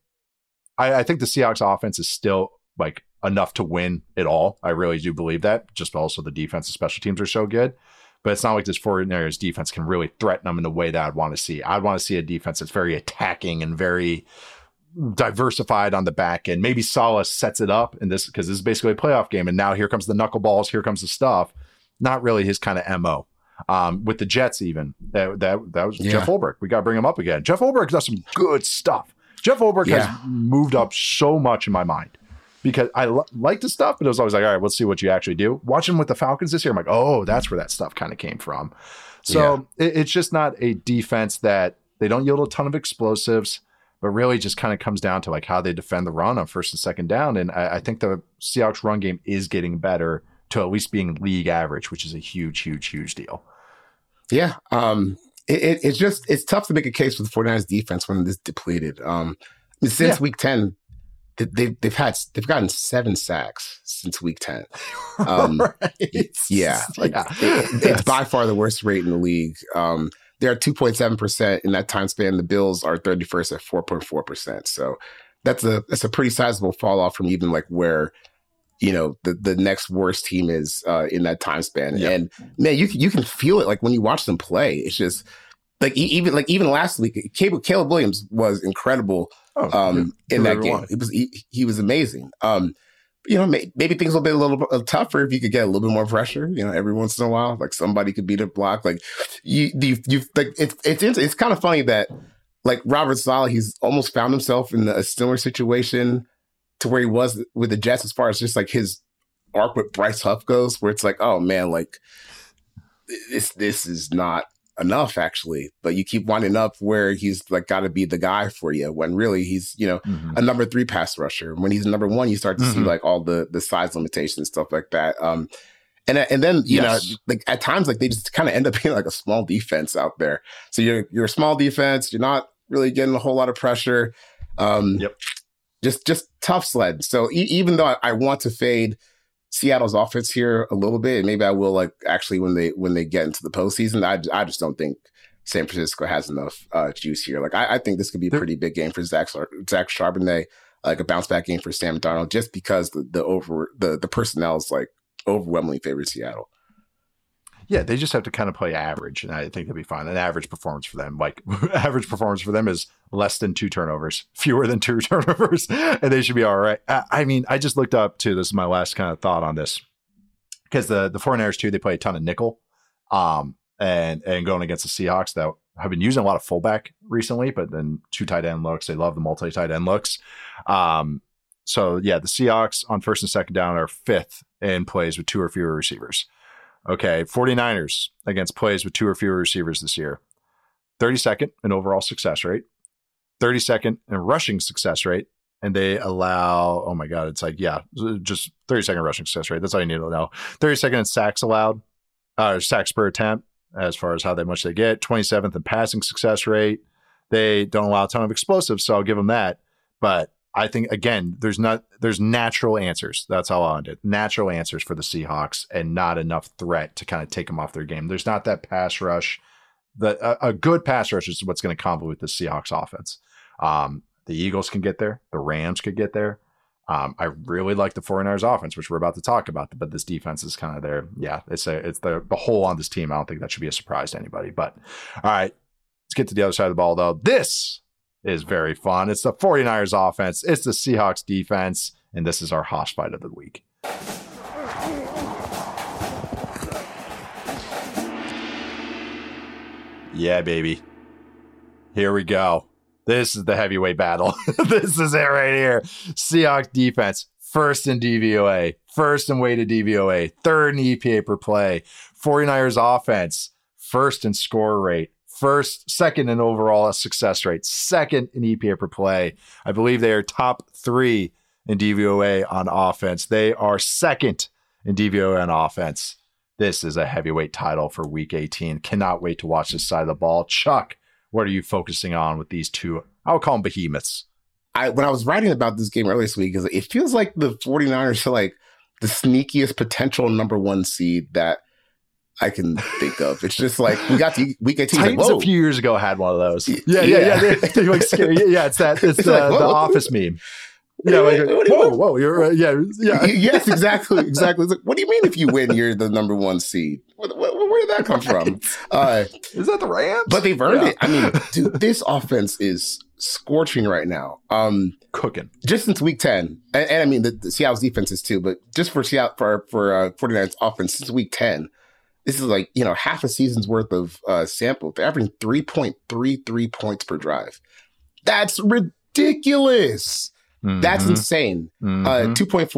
I think the Seahawks offense is still enough to win it all. I really do believe that. Just also the defense and special teams are so good. But it's not like this 49ers defense can really threaten them in the way that I'd want to see. I'd want to see a defense that's very attacking and very diversified on the back end. Maybe Saleh sets it up in this because this is basically a playoff game. And now here comes the knuckleballs. Here comes the stuff. Not really his kind of MO. With the Jets, even that was Jeff Ulbrich. We got to bring him up again. Jeff Ulbrich does some good stuff. Jeff Ulbrich has moved up so much in my mind because I like the stuff, but it was always like, all right, let's see what you actually do. Watching with the Falcons this year, I'm like, oh, that's where that stuff kind of came from. So it's just not a defense that they don't yield a ton of explosives, but really just kind of comes down to how they defend the run on first and second down. And I think the Seahawks run game is getting better to at least being league average, which is a huge, huge, huge deal. Yeah. It's tough to make a case for the 49ers defense when it's depleted. Since week 10, they've gotten 7 sacks since week 10. It's by far the worst rate in the league. They're at 2.7% in that time span. The Bills are 31st at 4.4%. So that's a pretty sizable fall off from even where the next worst team is in that time span. Yep. And man, you can feel it when you watch them play. It's just even last week, Caleb Williams was incredible in that game. He was amazing. Maybe things will be a little tougher if you could get a little bit more pressure. Every once in a while, somebody could beat a block. It's kind of funny that Robert Saleh, he's almost found himself in a similar situation to where he was with the Jets as far as just his arc with Bryce Huff goes, where it's oh man, this is not enough actually, but you keep winding up where he's got to be the guy for you when really he's a number 3 pass rusher. When he's number 1, you start to see all the size limitations and stuff like that. And then at times they just kind of end up being a small defense out there. So you're a small defense. You're not really getting a whole lot of pressure. Just tough sled. So even though I want to fade Seattle's offense here a little bit, and maybe I will actually when they get into the postseason, I just don't think San Francisco has enough juice here. I think this could be a pretty big game for Zach Charbonnet, a bounce back game for Sam Darnold, just because the personnel is overwhelmingly favored Seattle. Yeah, they just have to kind of play average, and I think they'll be fine. An average performance for them, average performance for them is less than 2 turnovers, fewer than 2 turnovers, and they should be all right. I just looked up too. This is my last kind of thought on this, because the 49ers too, they play a ton of nickel, and going against the Seahawks that have been using a lot of fullback recently, but then 2 tight end looks. They love the multi tight end looks. So yeah, the Seahawks on first and second down are 5th in plays with 2 or fewer receivers. Okay, 49ers against plays with 2 or fewer receivers this year. 32nd in overall success rate, 32nd in rushing success rate, and they allow, oh my God, it's like, yeah, just 32nd rushing success rate. That's all you need to know. 32nd in sacks allowed, sacks per attempt, as far as how much they get. 27th in passing success rate. They don't allow a ton of explosives, so I'll give them that. But I think, again, there's natural answers. That's all I did. Natural answers for the Seahawks and not enough threat to kind of take them off their game. There's not that pass rush. A good pass rush is what's going to complement the Seahawks offense. The Eagles can get there. The Rams could get there. I really like the 49ers offense, which we're about to talk about, but this defense is kind of there. Yeah, it's the hole on this team. I don't think that should be a surprise to anybody. But all right, let's get to the other side of the ball, though. This is very fun. It's the 49ers offense. It's the Seahawks defense. And this is our Hosh fight of the week. Yeah, baby. Here we go. This is the heavyweight battle. This is it right here. Seahawks defense, first in DVOA, first in weighted DVOA, third in EPA per play. 49ers offense, first in score rate, second in overall success rate, second in EPA per play. I believe they are top 3 in DVOA on offense. They are second in DVOA on offense. This is a heavyweight title for week 18. Cannot wait to watch this side of the ball. Chuck, what are you focusing on with these two? I'll call them behemoths. When I was writing about this game earlier this week, it feels like the 49ers are like the sneakiest potential number 1 seed that I can think of. It's just like we got to week 18. Titans like, a few years ago had one of those. Yeah. They're like scary. Yeah, it's the Office meme. Yeah, like, whoa, you're yeah. Yes, exactly. It's like, what do you mean if you win, you're the number 1 seed? Where did that come from? Is that the Rams? But they've earned it. I mean, dude, this offense is scorching right now. Cooking. Just since week 10, and I mean the Seattle's defense is too, but just for Seattle for 49ers offense since week 10. This is like, half a season's worth of sample. They're averaging 3.33 points per drive. That's ridiculous. Mm-hmm. That's insane. Mm-hmm.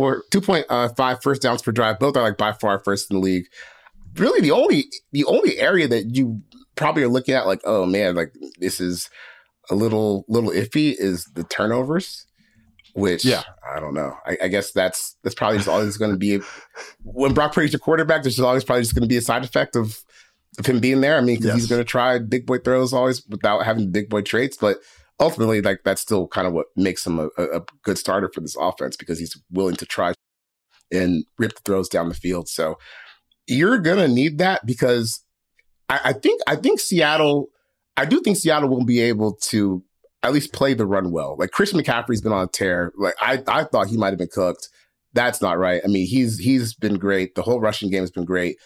2.5 first downs per drive. Both are like by far first in the league. Really, the only area that you probably are looking at like, oh man, like this is a little iffy is the turnovers. Which, I don't know. I guess that's probably just always going to be when Brock Purdy's your quarterback. There's always probably just going to be a side effect of him being there. I mean, because he's going to try big boy throws always without having big boy traits. But ultimately, like that's still kind of what makes him a good starter for this offense because he's willing to try and rip the throws down the field. So you're going to need that because I think Seattle. I do think Seattle will be able to at least play the run well. Like Christian McCaffrey's been on a tear. Like I thought he might have been cooked. That's not right. I mean, he's been great. The whole rushing game has been great.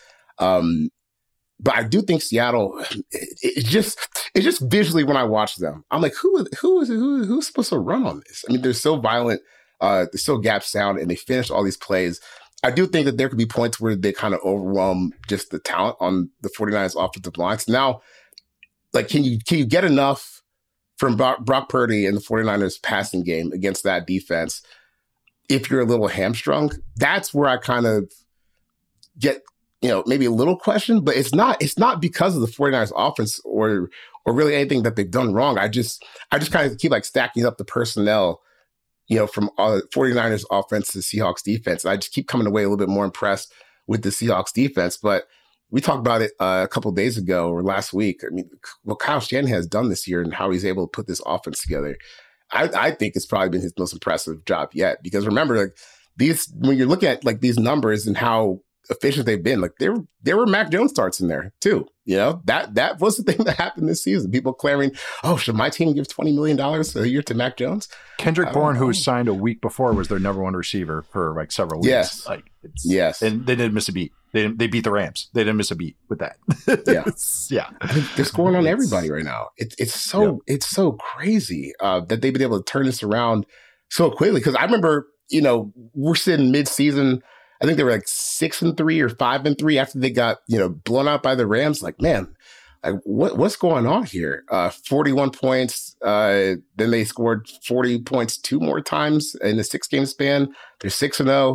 But I do think Seattle, it just visually when I watch them, I'm like, who's supposed to run on this? I mean, they're so violent, they're so gap sound, and they finish all these plays. I do think that there could be points where they kind of overwhelm just the talent on the 49ers offensive line. So now, like, can you get enough from Brock Purdy and the 49ers passing game against that defense if you're a little hamstrung? That's where I kind of get, maybe a little question, but it's not because of the 49ers offense or really anything that they've done wrong. I just kind of keep like stacking up the personnel, from 49ers offense to Seahawks defense. And I just keep coming away a little bit more impressed with the Seahawks defense, but we talked about it a couple of days ago or last week. I mean, what Kyle Shanahan has done this year and how he's able to put this offense together, I think it's probably been his most impressive job yet. Because remember, like when you're looking at like these numbers and how efficient they've been, like there were Mac Jones starts in there too. That was the thing that happened this season. People clamoring, oh, should my team give $20 million a year to Mac Jones? Kendrick Bourne, who was signed a week before, was their number 1 receiver for like several weeks. Yes. And they didn't miss a beat. They beat the Rams. They didn't miss a beat with that. Yeah. I mean, they're scoring on everybody right now. It's so crazy that they've been able to turn this around so quickly. Because I remember, we're sitting mid-season. I think they were like 6-3 or 5-3 after they got, blown out by the Rams. Like, man, like what's going on here? 41 points. Then they scored 40 points 2 more times in a 6-game span. They're 6-0.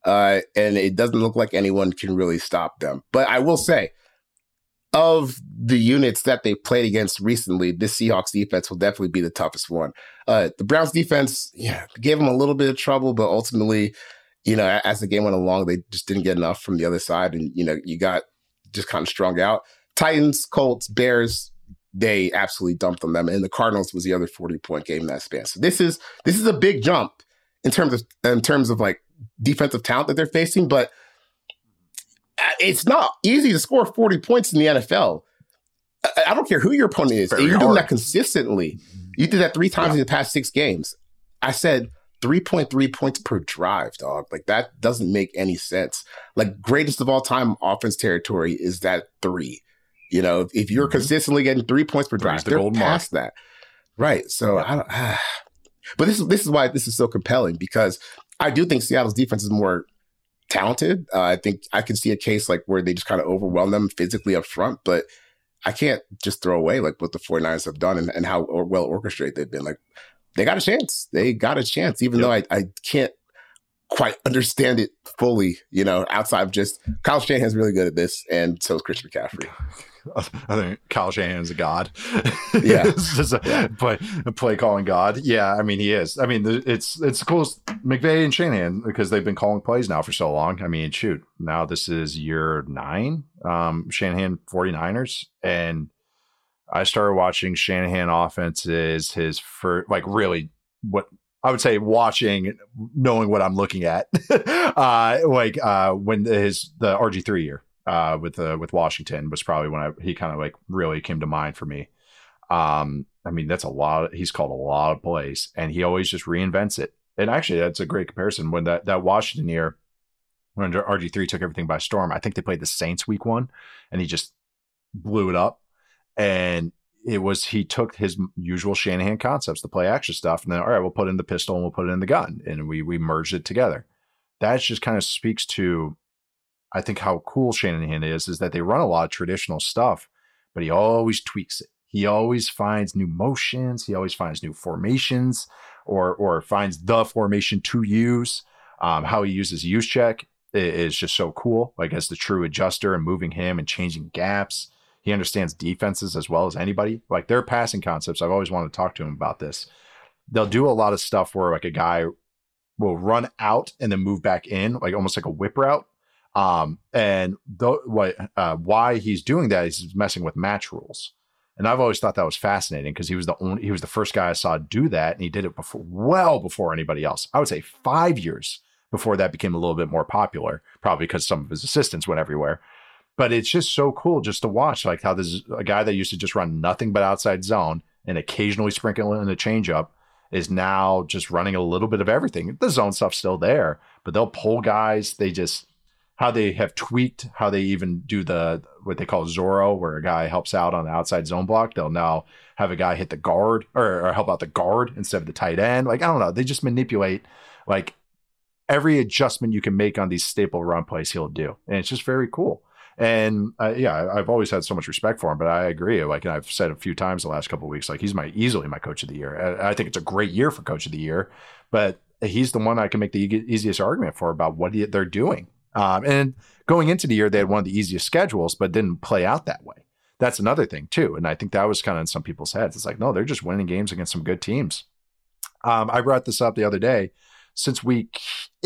and it doesn't look like anyone can really stop them. But I will say, of the units that they played against recently, this Seahawks defense will definitely be the toughest one. The Browns defense, gave them a little bit of trouble, but ultimately, as the game went along, they just didn't get enough from the other side, and you got just kind of strung out. Titans, Colts, Bears, they absolutely dumped on them, and the Cardinals was the other 40-point game in that span. So this is a big jump in terms of like defensive talent that they're facing, but it's not easy to score 40 points in the NFL. I don't care who your opponent is. You're doing that consistently. You did that 3 times in the past 6 games. I said 3.3 points per drive, dog. Like, that doesn't make any sense. Like, greatest of all time offense territory is that 3. If you're consistently getting 3 points per drive, they're past that. Right. So but this is why this is so compelling, because I do think Seattle's defense is more talented. I think I can see a case like where they just kind of overwhelm them physically up front, but I can't just throw away like what the 49ers have done and how well orchestrated they've been. Like, they got a chance. Even though I can't quite understand it fully, outside of just Kyle Shanahan's really good at this, and so is Christian McCaffrey. I think Kyle Shanahan's a god. Yeah. It's just a play calling god. Yeah, I mean, he is. I mean, it's cool as McVay and Shanahan, because they've been calling plays now for so long. I mean, shoot, now this is year 9, Shanahan 49ers, and I started watching Shanahan offenses his first, like, really what I would say watching, knowing what I'm looking at, when the RG3 year. With Washington was probably when he kind of like really came to mind for me. I mean, that's a lot. He's called a lot of plays, and he always just reinvents it. And actually, that's a great comparison. When that Washington year, when RG3 took everything by storm, I think they played the Saints week 1, and he just blew it up. And he took his usual Shanahan concepts, the play action stuff, and then, all right, we'll put in the pistol and we'll put it in the gun, and we merged it together. That just kind of speaks to, I think, how cool Shanahan is that they run a lot of traditional stuff, but he always tweaks it. He always finds new motions. He always finds new formations or finds the formation to use. How he uses use check is just so cool. Like, as the true adjuster and moving him and changing gaps. He understands defenses as well as anybody. Like, their passing concepts, I've always wanted to talk to him about this. They'll do a lot of stuff where like a guy will run out and then move back in, like almost like a whip route. Why he's doing that is he's messing with match rules. And I've always thought that was fascinating, because he was the first guy I saw do that. And he did it well before anybody else. I would say 5 years before that became a little bit more popular, probably because some of his assistants went everywhere. But it's just so cool just to watch, like, how this a guy that used to just run nothing but outside zone and occasionally sprinkle in a changeup is now just running a little bit of everything. The zone stuff's still there, but they'll pull guys. How they have tweaked, how they even do what they call Zorro, where a guy helps out on the outside zone block. They'll now have a guy hit the guard or help out the guard instead of the tight end. Like, I don't know. They just manipulate, like, every adjustment you can make on these staple run plays he'll do. And it's just very cool. And I've always had so much respect for him, but I agree. Like, and I've said a few times the last couple of weeks, like, he's easily my coach of the year. I think it's a great year for coach of the year, but he's the one I can make the easiest argument for about what they're doing. And going into the year, they had one of the easiest schedules, but didn't play out that way. That's another thing too. And I think that was kind of in some people's heads. It's like, no, they're just winning games against some good teams. I brought this up the other day. Since week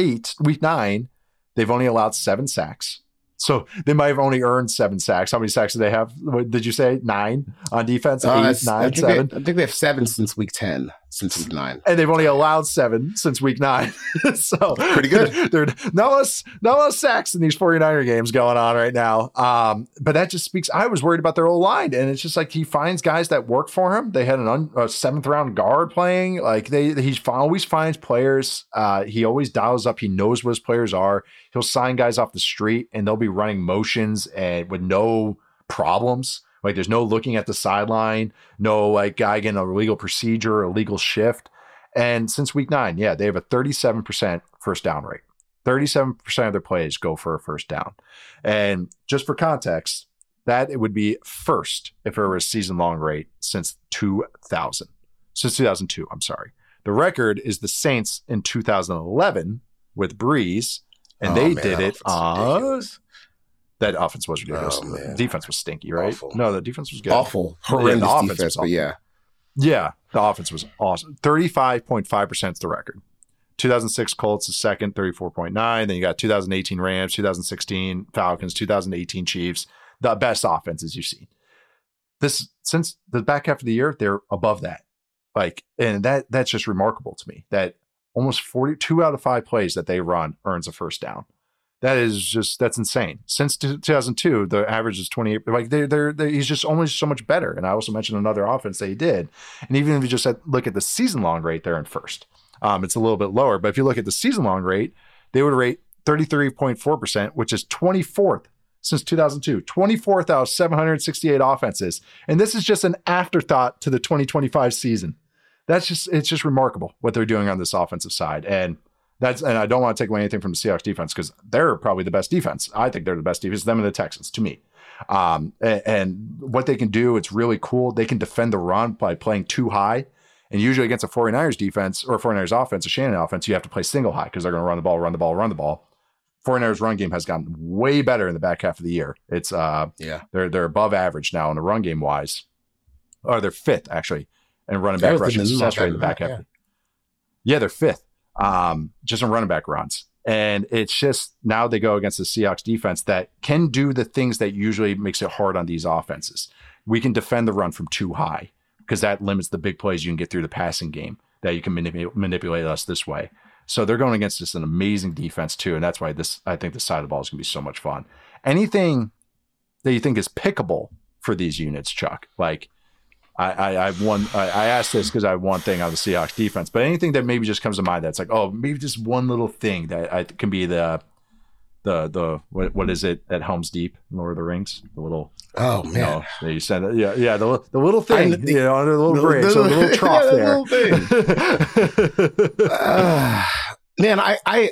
9, they've only allowed 7 sacks. So they might have only earned 7 sacks. How many sacks do they have? What did you say? 9 on defense? 8, 9, 7? I think they have 7 since week 10, since week 9. And they've only allowed 7 since week 9. So pretty good. There are not a lot of sacks in these 49er games going on right now. But that just speaks. I was worried about their old line. And it's just like, he finds guys that work for him. They had a 7th round guard playing. Like, he always finds players. He always dials up. He knows what his players are. He'll sign guys off the street, and they'll be running motions and with no problems. Like, there's no looking at the sideline, no like guy getting a legal procedure, a legal shift. And since week 9, they have a 37% first down rate. 37% of their plays go for a first down. And just for context, that it would be first if it were a season-long rate since 2000. Since 2002, I'm sorry. The record is the Saints in 2011 with Breeze. And they did it on... That offense was ridiculous. The defense was stinky, right? Awful. No, the defense was good. Awful. Horrendous defense, but yeah. Yeah, the offense was awesome. 35.5% is the record. 2006 Colts is second, 34.9. Then you got 2018 Rams, 2016 Falcons, 2018 Chiefs. The best offenses you've seen. Since the back half of the year, they're above that. And that's just remarkable to me. That almost 42 out of 5 plays that they run earns a first down. That's insane. Since 2002, the average is 28. He's just almost so much better. And I also mentioned another offense that he did. And even if you just look at the season long rate, they're in first. It's a little bit lower, but if you look at the season long rate, they would rate 33.4%, which is 24th since 2002. 24th out of 768 offenses. And this is just an afterthought to the 2025 season. It's just remarkable what they're doing on this offensive side. And I don't want to take away anything from the Seahawks defense because they're probably the best defense. I think they're the best defense, them and the Texans, to me. And what they can do, it's really cool. They can defend the run by playing too high. And usually against a 49ers defense or 49ers offense, a Shannon offense, you have to play single high because they're going to run the ball. 49ers run game has gotten way better in the back half of the year. It's they're above average now in the run game wise. Or they're fifth actually in running back rushing success rate in the back half. Yeah, they're fifth. Just in running back runs. And it's just now they go against the Seahawks defense that can do the things that usually makes it hard on these offenses. We can defend the run from too high because that limits the big plays you can get through the passing game that you can manipulate us this way. So they're going against just an amazing defense too. And that's why I think this side of the ball is going to be so much fun. Anything that you think is pickable for these units, Chuck, I asked this because I have one thing on the Seahawks defense, but anything that maybe just comes to mind that's maybe just one little thing that can be the what is it at Helm's Deep in Lord of the Rings? The little you said the little thing, the little bridge, the little trough there. Man,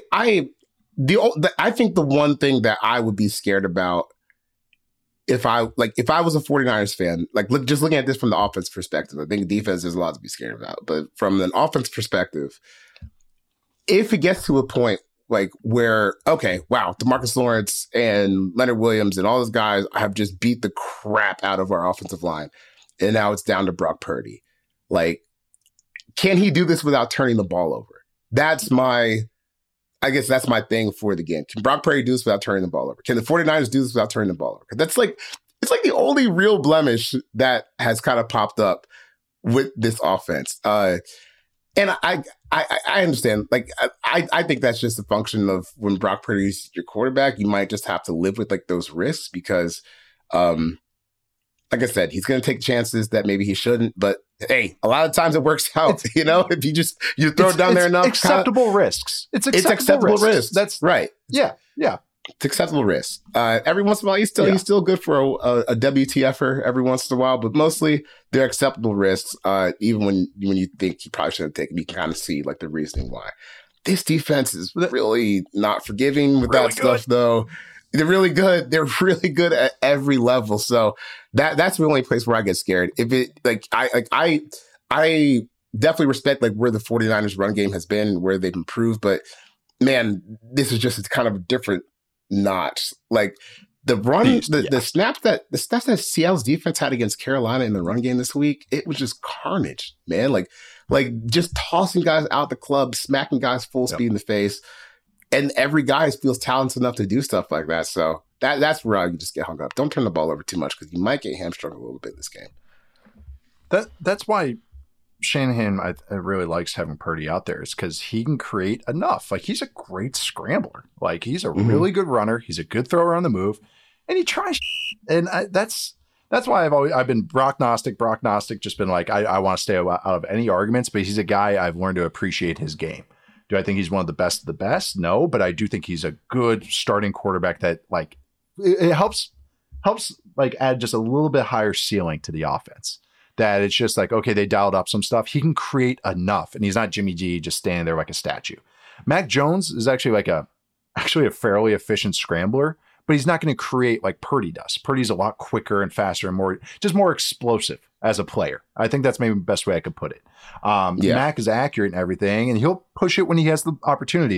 I think the one thing that I would be scared about if I was a 49ers fan, just looking at this from the offense perspective, I think defense is a lot to be scared about. But from an offense perspective, if it gets to a point where, DeMarcus Lawrence and Leonard Williams and all those guys have just beat the crap out of our offensive line, and now it's down to Brock Purdy. Can he do this without turning the ball over? That's my thing for the game. Can Brock Purdy do this without turning the ball over? Can the 49ers do this without turning the ball over? That's it's the only real blemish that has kind of popped up with this offense. And I understand. I think that's just a function of when Brock Purdy is your quarterback, you might just have to live with those risks because, like I said, he's going to take chances that maybe he shouldn't. But hey, a lot of times it works out. If you throw it down there enough, acceptable risks. It's acceptable risks. That's right. Yeah. It's acceptable risk. Every once in a while, he's still good for a WTFer every once in a while, but mostly they're acceptable risks. Even when you think he probably shouldn't take them, you can kind of see the reasoning why. This defense is really not forgiving with that stuff, though. They're really good. They're really good at every level. So that's the only place where I get scared. If it I definitely respect like where the 49ers run game has been, where they've improved, but man, this is just kind of a different notch. Like the run, the snaps that Seattle's defense had against Carolina in the run game this week, it was just carnage, man. Like just tossing guys out the club, smacking guys full speed in the face. And every guy feels talented enough to do stuff like that. So that's where I just get hung up. Don't turn the ball over too much because you might get hamstrung a little bit in this game. That's why Shanahan I really likes having Purdy out there, is because he can create enough. Like, he's a great scrambler. Like, he's a really good runner. He's a good thrower on the move, and he tries. And that's why I've been Brock Gnostic, just been like, I want to stay out of any arguments, but he's a guy I've learned to appreciate his game. Do I think he's one of the best of the best? No, but I do think he's a good starting quarterback that, like, it helps like add just a little bit higher ceiling to the offense. That it's just like, okay, they dialed up some stuff. He can create enough, and he's not Jimmy G just standing there like a statue. Mac Jones is actually a fairly efficient scrambler, but he's not going to create like Purdy does. Purdy's a lot quicker and faster and more explosive as a player. I think that's maybe the best way I could put it. Mac is accurate and everything, and he'll push it when he has the opportunities,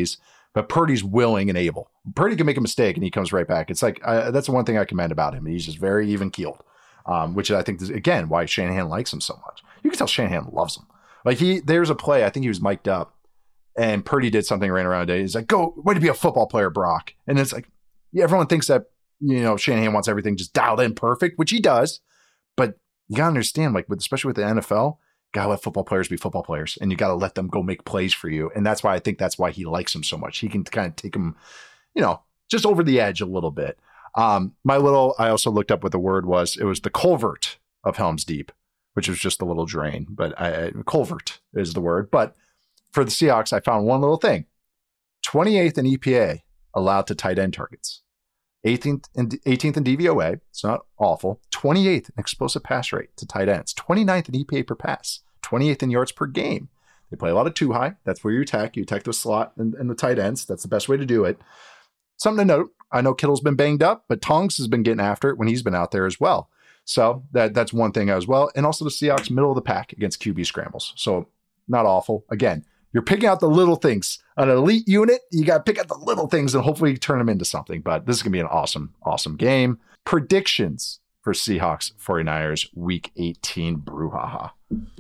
but Purdy's willing and able. Purdy can make a mistake and he comes right back. It's like, that's the one thing I commend about him. He's just very even keeled, which I think is, again, why Shanahan likes him so much. You can tell Shanahan loves him. Like there's a play, I think he was mic'd up and Purdy did something, ran around today. He's like, go, way to be a football player, Brock. And it's like, yeah, everyone thinks that, Shanahan wants everything just dialed in perfect, which he does. But you got to understand, like, especially with the NFL, you got to let football players be football players and you got to let them go make plays for you. And that's why I think that's why he likes him so much. He can kind of take him, just over the edge a little bit. I also looked up what the word was. It was the culvert of Helm's Deep, which was just a little drain, but culvert is the word. But for the Seahawks, I found one little thing. 28th in EPA allowed to tight end targets. 18th in DVOA. It's not awful. 28th in explosive pass rate to tight ends. 29th in EPA per pass. 28th in yards per game. They play a lot of two high. That's where you attack. You attack the slot and the tight ends. That's the best way to do it. Something to note. I know Kittle's been banged up, but Tongs has been getting after it when he's been out there as well. So that's one thing as well. And also the Seahawks middle of the pack against QB scrambles. So not awful. Again, you're picking out the little things. An elite unit, you got to pick out the little things and hopefully turn them into something. But this is going to be an awesome, awesome game. Predictions for Seahawks 49ers Week 18 brouhaha.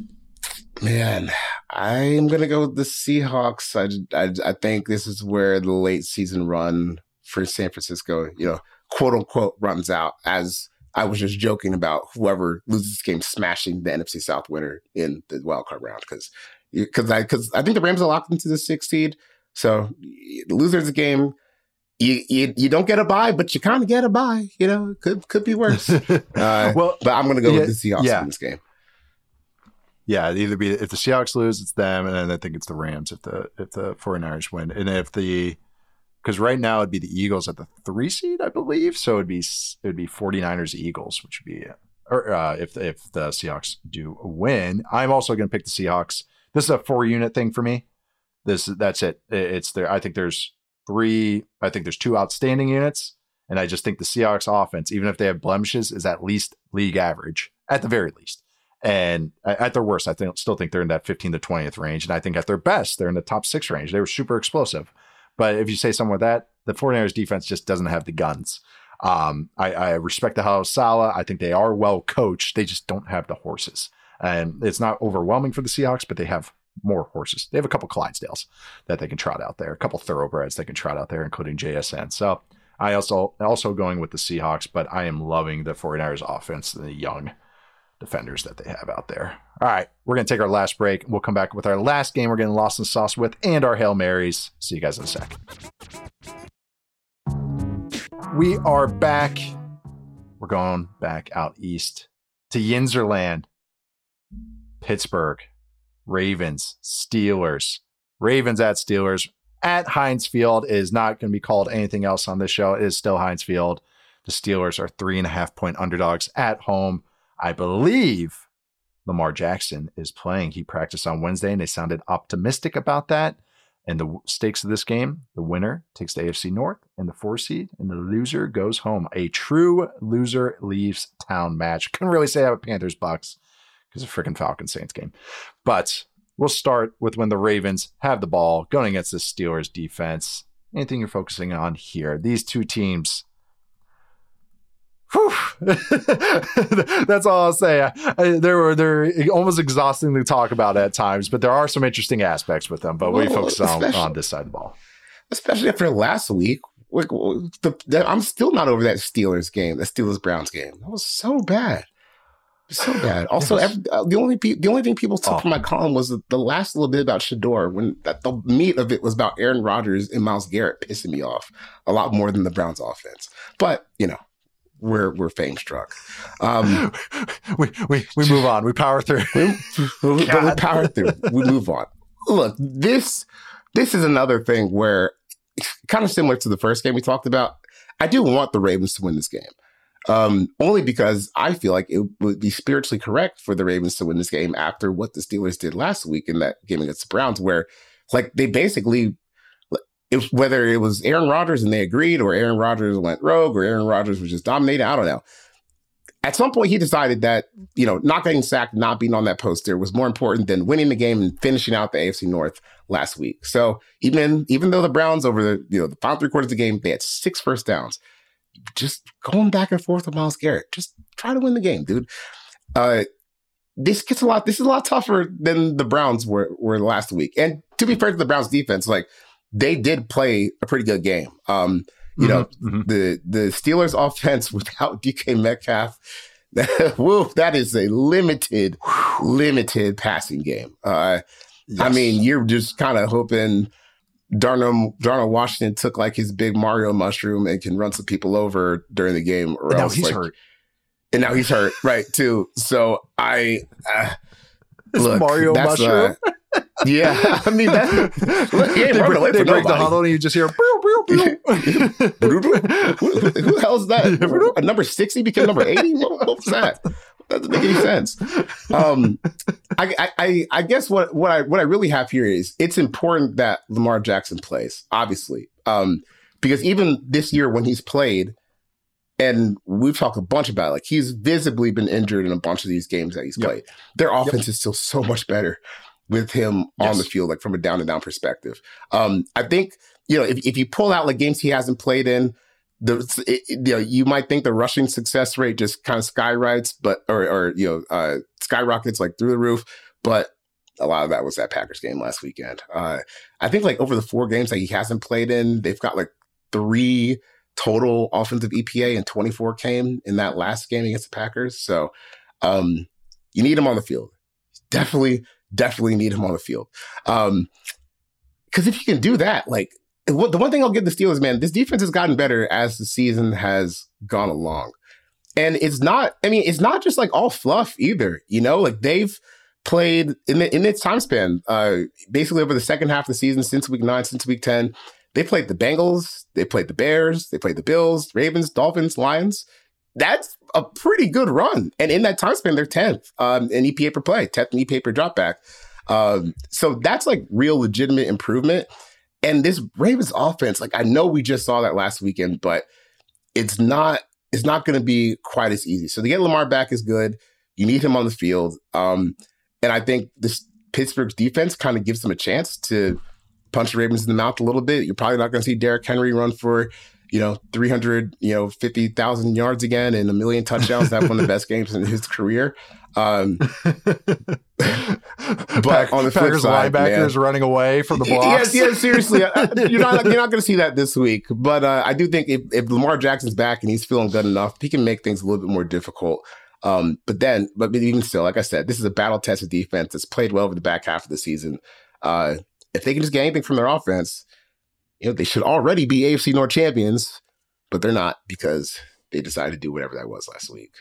Man, I'm going to go with the Seahawks. I think this is where the late season run for San Francisco, quote unquote, runs out, as I was just joking about whoever loses this game smashing the NFC South winner in the wildcard round. Because I think the Rams are locked into the 6th seed. So the losers of the game, you don't get a bye, but you kind of get a bye. Could be worse. But I'm going to go with the Seahawks in this game. Yeah, either be if the Seahawks lose, it's them, and then I think it's the Rams if the 49ers win, and because right now it'd be the Eagles at the 3 seed, I believe. So it'd be 49ers Eagles, which would be if the Seahawks do win. I'm also going to pick the Seahawks. This is a 4-unit thing for me. That's it. It's there. I think there's 2 outstanding units, and I just think the Seahawks offense, even if they have blemishes, is at least league average at the very least. And at their worst, I still think they're in that 15th to 20th range. And I think at their best, they're in the top 6 range. They were super explosive. But if you say something with that, the 49ers defense just doesn't have the guns. I respect the Halo Saleh. I think they are well coached. They just don't have the horses. And it's not overwhelming for the Seahawks, but they have more horses. They have a couple Clydesdales that they can trot out there, a couple thoroughbreds they can trot out there, including JSN. So I also going with the Seahawks, but I am loving the 49ers offense and the young defenders that they have out there. All right, we're going to take our last break. We'll come back with our last game we're getting lost in sauce with and our Hail Marys. See you guys in a sec. We are back. We're going back out east to Yinzerland. Pittsburgh, Ravens, Steelers. Ravens at Steelers at Heinz Field. Is not going to be called anything else on this show. It is still Heinz Field. The Steelers are 3.5-point underdogs at home. I believe Lamar Jackson is playing. He practiced on Wednesday, and they sounded optimistic about that. And the stakes of this game, the winner takes the AFC North and the 4 seed, and the loser goes home. A true loser leaves town match. Couldn't really say that with Panthers Bucks because of freaking Falcons Saints game. But we'll start with when the Ravens have the ball going against the Steelers defense. Anything you're focusing on here? These two teams. That's all I'll say. They're almost exhausting to talk about at times, but there are some interesting aspects with them. But we focus on this side of the ball, especially after last week. I'm still not over that Steelers game, the Steelers-Browns game. That was so bad. So bad. Also, the only thing people took from my column was the last little bit about Shador, when the meat of it was about Aaron Rodgers and Myles Garrett pissing me off a lot more than the Browns offense. But we're fame struck. We move on. We power through. we power through. We move on. Look, this is another thing where, kind of similar to the first game we talked about, I do want the Ravens to win this game. Only because I feel like it would be spiritually correct for the Ravens to win this game after what the Steelers did last week in that game against the Browns, where they basically, whether it was Aaron Rodgers and they agreed, or Aaron Rodgers went rogue, or Aaron Rodgers was just dominating, I don't know. At some point, he decided that, not getting sacked, not being on that poster was more important than winning the game and finishing out the AFC North last week. So even though the Browns over the final 3 quarters of the game, they had 6 first downs. Just going back and forth with Myles Garrett. Just try to win the game, dude. This is a lot tougher than the Browns were last week. And to be fair to the Browns defense, like they did play a pretty good game. The Steelers offense without DK Metcalf, that is a limited passing game. Yes. I mean, you're just kind of hoping Darnell Washington took like his big Mario mushroom and can run some people over during the game. Or now he's hurt. And now he's hurt, right, too. So look, Mario mushroom. Yeah, I mean, they break the huddle and you just hear, who the hell is that? A number 60 became number 80? What was that? That doesn't make any sense. I guess what I really have here is it's important that Lamar Jackson plays, obviously, because even this year when he's played, and we've talked a bunch about it, like he's visibly been injured in a bunch of these games that he's played. Their offense is still so much better with him on the field, like from a down-to-down perspective. I think, if you pull out like games he hasn't played in, you might think the rushing success rate just kind of skyrockets, skyrockets like through the roof. But a lot of that was that Packers game last weekend. I think like over the 4 games that he hasn't played in, they've got like 3 total offensive EPA and 24 came in that last game against the Packers. So you need him on the field. Definitely need him on the field. Because if you can do that, like the one thing I'll give the Steelers, man, this defense has gotten better as the season has gone along. And it's not just like all fluff either. Like they've played in its time span, basically over the second half of the season, since week 9, since week 10, they played the Bengals, they played the Bears, they played the Bills, Ravens, Dolphins, Lions. That's a pretty good run. And in that time span, they're 10th in EPA per play, 10th in EPA per dropback. So that's like real legitimate improvement. And this Ravens offense, like I know we just saw that last weekend, but it's not going to be quite as easy. So to get Lamar back is good. You need him on the field. And I think this Pittsburgh's defense kind of gives them a chance to punch the Ravens in the mouth a little bit. You're probably not going to see Derrick Henry run for 350,000 yards again and 1 million touchdowns. That's one of the best games in his career. But on the flip side, linebackers running away from the blocks. Yes, seriously, you're not going to see that this week. But I do think if Lamar Jackson's back and he's feeling good enough, he can make things a little bit more difficult. But even still, like I said, this is a battle-tested defense that's played well over the back half of the season. If they can just get anything from their offense, they should already be AFC North champions, but they're not because they decided to do whatever that was last week.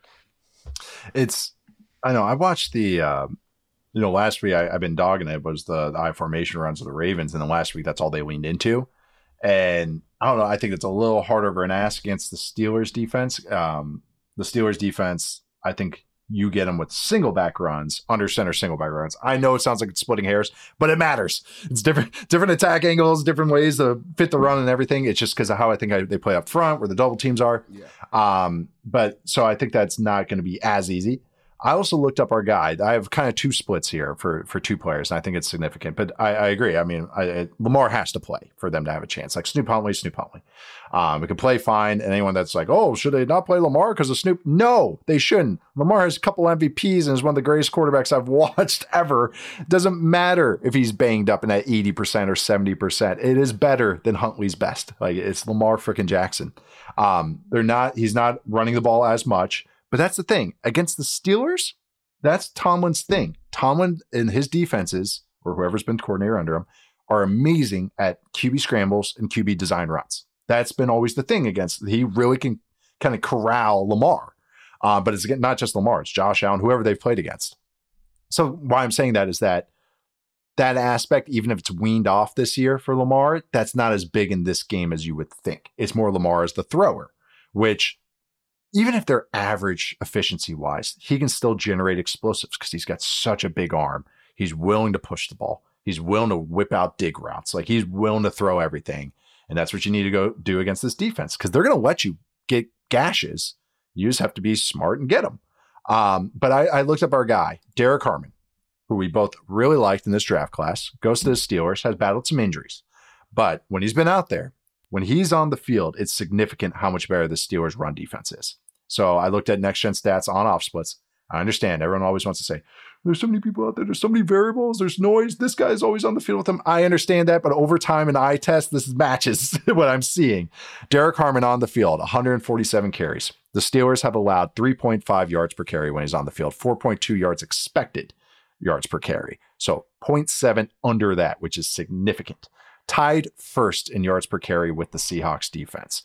I know I watched the, last week I've been dogging it was the I formation runs of the Ravens. And then last week, that's all they leaned into. And I don't know. I think it's a little harder of an ask against the Steelers defense. The Steelers defense, I think you get them with single back runs, under center single back runs. I know it sounds like it's splitting hairs, but it matters. It's different attack angles, different ways to fit the run and everything. It's just because of how I think they play up front, where the double teams are. Yeah. But so I think that's not going to be as easy. I also looked up our guide. I have kind of 2 splits here for 2 players, and I think it's significant. But I agree. I mean, Lamar has to play for them to have a chance. Like Snoop Huntley. It can play fine. And anyone that's like, oh, should they not play Lamar because of Snoop? No, they shouldn't. Lamar has a couple MVPs and is one of the greatest quarterbacks I've watched ever. Doesn't matter if he's banged up in that 80% or 70%. It is better than Huntley's best. Like it's Lamar freaking Jackson. He's not running the ball as much. But that's the thing. Against the Steelers, that's Tomlin's thing. Tomlin and his defenses, or whoever's been coordinator under him, are amazing at QB scrambles and QB design runs. That's been always the thing against. He really can kind of corral Lamar. But it's not just Lamar. It's Josh Allen, whoever they've played against. So why I'm saying that is that aspect, even if it's weaned off this year for Lamar, that's not as big in this game as you would think. It's more Lamar as the thrower, which even if they're average efficiency wise, he can still generate explosives because he's got such a big arm. He's willing to push the ball. He's willing to whip out dig routes. Like he's willing to throw everything. And that's what you need to go do against this defense because they're going to let you get gashes. You just have to be smart and get them. But I looked up our guy, Derek Harmon, who we both really liked in this draft class, goes to the Steelers, has battled some injuries. But when he's been out there, when he's on the field, it's significant how much better the Steelers' run defense is. So I looked at next-gen stats on off splits. I understand. Everyone always wants to say, there's so many people out there. There's so many variables. There's noise. This guy is always on the field with them. I understand that, but over time and eye test, this matches what I'm seeing. Derek Harmon on the field, 147 carries. The Steelers have allowed 3.5 yards per carry when he's on the field, 4.2 yards expected yards per carry. So 0.7 under that, which is significant. Tied first in yards per carry with the Seahawks defense.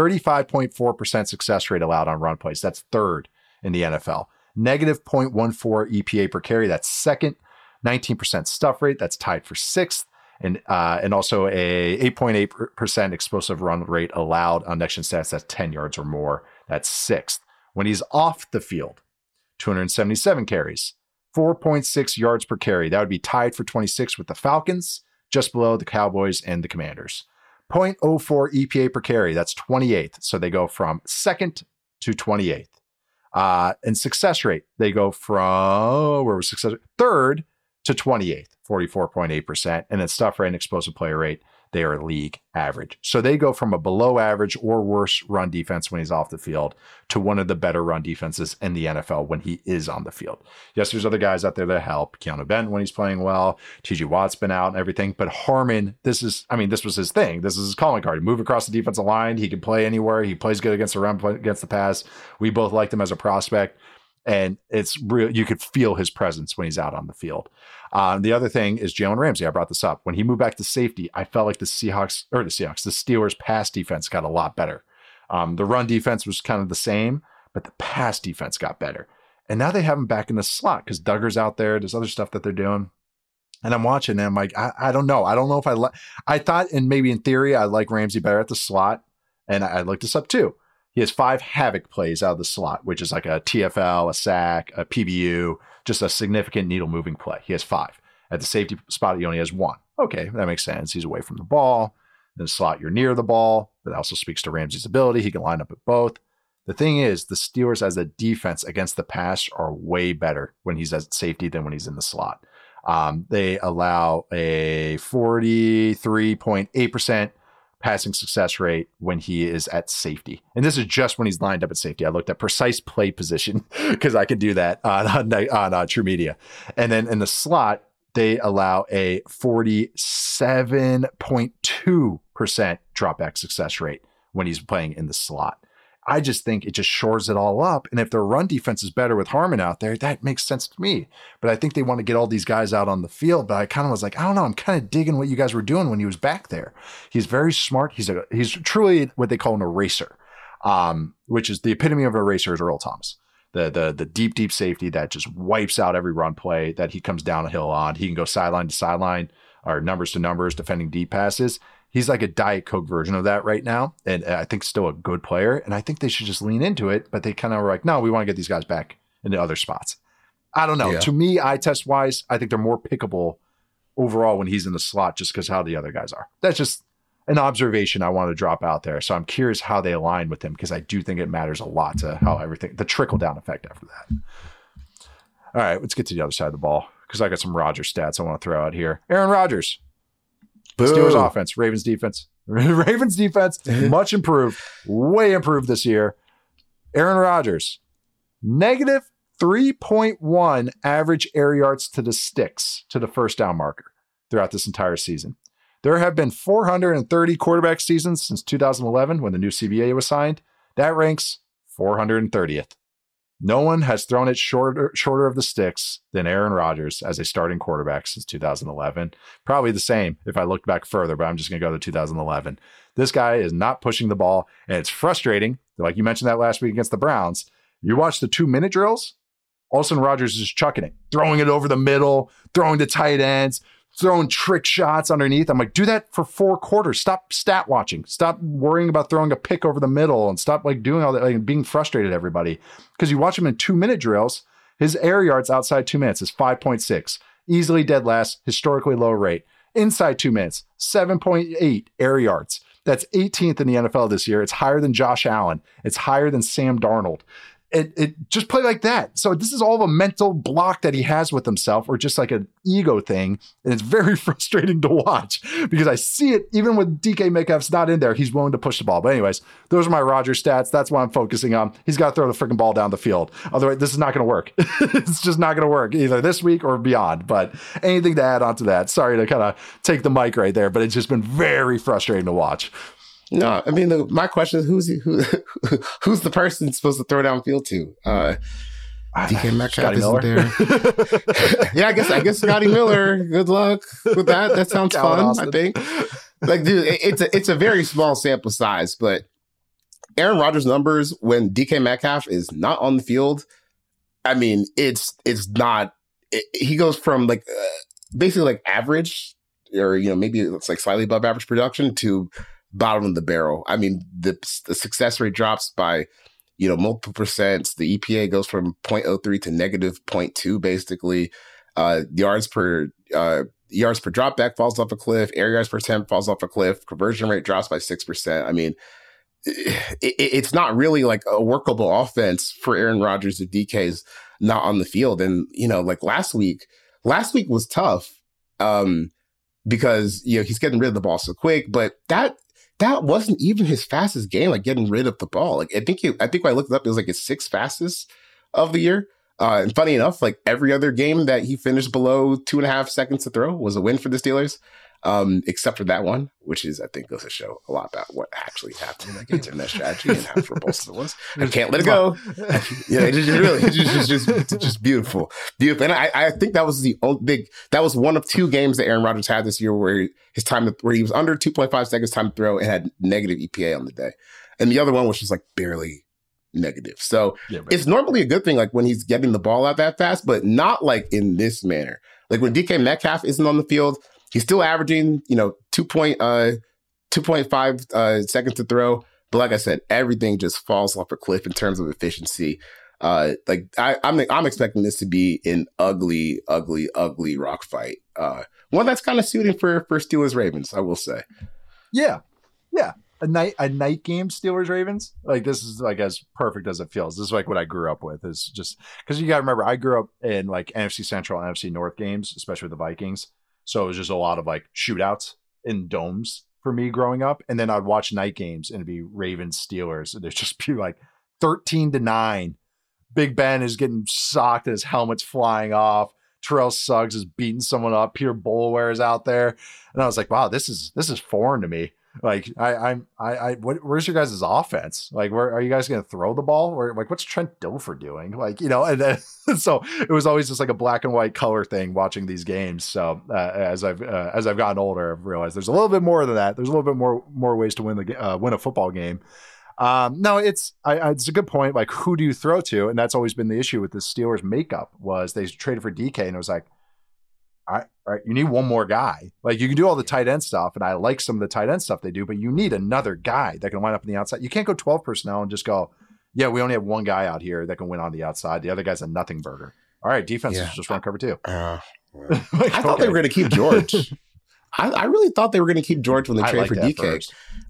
35.4% success rate allowed on run plays. That's third in the NFL. Negative 0.14 EPA per carry. That's second. 19% stuff rate. That's tied for sixth. And also a 8.8% explosive run rate allowed on next-gen stats. That's 10 yards or more. That's sixth. When he's off the field, 277 carries, 4.6 yards per carry. That would be tied for 26 with the Falcons, just below the Cowboys and the Commanders. 0.04 EPA per carry. That's 28th. So they go from second to 28th. And success rate, they go from where was success? Third to 28th, 44.8%. And then stuff rate and explosive player rate, they are league average. So they go from a below average or worse run defense when he's off the field to one of the better run defenses in the NFL when he is on the field. Yes, there's other guys out there that help. Keanu Benton when he's playing well. TJ Watt's been out and everything. But Harmon, this was his thing. This is his calling card. He move across the defensive line. He can play anywhere. He plays good against the run, against the pass. We both liked him as a prospect. And it's real. You could feel his presence when he's out on the field. The other thing is Jalen Ramsey. I brought this up. When he moved back to safety, I felt like the Steelers pass defense got a lot better. The run defense was kind of the same, but the pass defense got better. And now they have him back in the slot because Duggar's out there. There's other stuff that they're doing. And I'm watching and I'm like, I don't know. I don't know if I thought, and maybe in theory, I like Ramsey better at the slot. And I looked this up too. He has 5 havoc plays out of the slot, which is like a TFL, a sack, a PBU, just a significant needle moving play. He has 5. At the safety spot, he only has 1. Okay, that makes sense. He's away from the ball. In the slot, you're near the ball. That also speaks to Ramsey's ability. He can line up at both. The thing is, the Steelers as a defense against the pass are way better when he's at safety than when he's in the slot. They allow a 43.8% passing success rate when he is at safety. And this is just when he's lined up at safety. I looked at precise play position because I can do that on True Media. And then in the slot, they allow a 47.2% dropback success rate when he's playing in the slot. I just think it just shores it all up. And if their run defense is better with Harmon out there, that makes sense to me. But I think they want to get all these guys out on the field. But I kind of was like, I don't know. I'm kind of digging what you guys were doing when he was back there. He's very smart. He's truly what they call an eraser, which is the epitome of an eraser is Earl Thomas. The deep safety that just wipes out every run play that he comes down a hill on. He can go sideline to sideline or numbers to numbers, defending deep passes. He's like a Diet Coke version of that right now. And I think still a good player. And I think they should just lean into it. But they kind of were like, no, we want to get these guys back into other spots. I don't know. Yeah. To me, eye test wise, I think they're more pickable overall when he's in the slot just because how the other guys are. That's just an observation I want to drop out there. So I'm curious how they align with him because I do think it matters a lot to how everything, the trickle down effect after that. All right, let's get to the other side of the ball because I got some Rodgers stats I want to throw out here. Aaron Rodgers. Steelers offense, Ravens defense. Ravens defense, much improved, way improved this year. Aaron Rodgers, negative 3.1 average air yards to the sticks, to the first down marker throughout this entire season. There have been 430 quarterback seasons since 2011 when the new CBA was signed. That ranks 430th. No one has thrown it shorter of the sticks than Aaron Rodgers as a starting quarterback since 2011. Probably the same if I looked back further, but I'm just going to go to 2011. This guy is not pushing the ball, and it's frustrating. Like you mentioned that last week against the Browns. You watch the 2-minute drills, all of a sudden Rodgers is chucking it, throwing it over the middle, throwing to tight ends, throwing trick shots underneath. I'm like, do that for 4 quarters. Stop stat watching. Stop worrying about throwing a pick over the middle and stop like doing all that, like being frustrated at everybody. Because you watch him in 2-minute drills, his air yards outside 2 minutes is 5.6. Easily dead last, historically low rate. Inside 2 minutes, 7.8 air yards. That's 18th in the NFL this year. It's higher than Josh Allen. It's higher than Sam Darnold. it just play like that. So this is all of a mental block that he has with himself, or just like an ego thing. And it's very frustrating to watch because I see it even when DK Metcalf's not in there. He's willing to push the ball. But anyways, those are my Rodgers stats. That's what I'm focusing on. He's got to throw the freaking ball down the field. Otherwise, this is not going to work. It's just not going to work either this week or beyond. But anything to add on to that? Sorry to kind of take the mic right there, but it's just been very frustrating to watch. No, I mean, my question is who's the person supposed to throw downfield to? DK Metcalf isn't there. Yeah, I guess Scotty Miller. Good luck with that. That sounds fun. Austin. I think. Like, dude, it's a very small sample size, but Aaron Rodgers' numbers when DK Metcalf is not on the field, I mean, it's not. He goes from like basically like average, or maybe it's like slightly above average production to bottom of the barrel. I mean, the success rate drops by, multiple percents. The EPA goes from 0.03 to negative 0.2, basically. Yards per dropback falls off a cliff. Air yards per attempt falls off a cliff. Conversion rate drops by 6%. I mean, it's not really like a workable offense for Aaron Rodgers if DK's not on the field. And, like last week was tough because, he's getting rid of the ball so quick, but that wasn't even his fastest game, like getting rid of the ball. Like I think when I looked it up, it was like his 6th fastest of the year. And funny enough, like every other game that he finished below 2.5 seconds to throw was a win for the Steelers, except for that one, which I think goes to show a lot about what actually happened in that game and that strategy and how repulsive it was. I can't let it go. It's just beautiful. Beautiful. And I think that was that was one of 2 games that Aaron Rodgers had this year where he was under 2.5 seconds time to throw and had negative EPA on the day. And the other one was just like barely negative. So it's normally a good thing, like when he's getting the ball out that fast, but not like in this manner. Like when DK Metcalf isn't on the field, he's still averaging, 2.5 seconds to throw. But like I said, everything just falls off a cliff in terms of efficiency. I'm expecting this to be an ugly, ugly, ugly rock fight. One that's kind of suiting for Steelers Ravens, I will say. Yeah. A night game, Steelers Ravens. Like this is like as perfect as it feels. This is like what I grew up with. Is just because you got to remember, I grew up in like NFC Central and NFC North games, especially with the Vikings. So it was just a lot of like shootouts in domes for me growing up. And then I'd watch night games and it'd be Ravens Steelers. And there'd just be like 13-9. Big Ben is getting socked and his helmet's flying off. Terrell Suggs is beating someone up. Peter Boulware is out there. And I was like, wow, this is foreign to me. Like where's your guys' offense? Like, where are you guys going to throw the ball? Or like, what's Trent Dilfer doing? Like, and then, so it was always just like a black and white color thing watching these games. So as I've gotten older, I've realized there's a little bit more than that. There's a little bit more ways to win a football game. No, it's a good point. Like, who do you throw to? And that's always been the issue with the Steelers makeup was they traded for DK and it was like, all right, you need one more guy. Like you can do all the tight end stuff, and I like some of the tight end stuff they do, but you need another guy that can line up on the outside. You can't go 12 personnel and just go, yeah, we only have one guy out here that can win on the outside. The other guy's a nothing burger. All right, defenses just run cover 2. Like, I thought they were going to keep George. I really thought they were going to keep George when they traded for DK.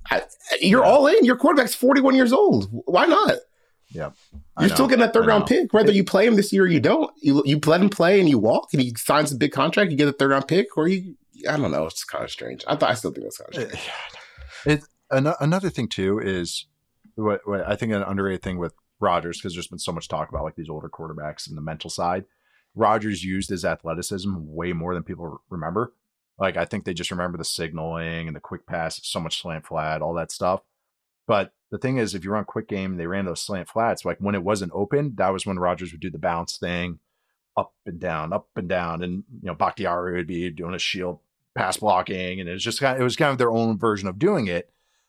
You're all in. Your quarterback's 41 years old. Why not? Yeah, you're still getting a 3rd-round pick, whether you play him this year or you don't. You let him play and you walk, and he signs a big contract. You get a 3rd-round pick, or I don't know. It's kind of strange. I still think that's kind of strange. Another thing too is what I think an underrated thing with Rodgers, because there's been so much talk about like these older quarterbacks and the mental side. Rodgers used his athleticism way more than people remember. Like I think they just remember the signaling and the quick pass, so much slant flat, all that stuff. But the thing is, if you run quick game, they ran those slant flats. Like when it wasn't open, that was when Rodgers would do the bounce thing, up and down, and Bakhtiari would be doing a shield pass blocking, and it was kind of their own version of doing it.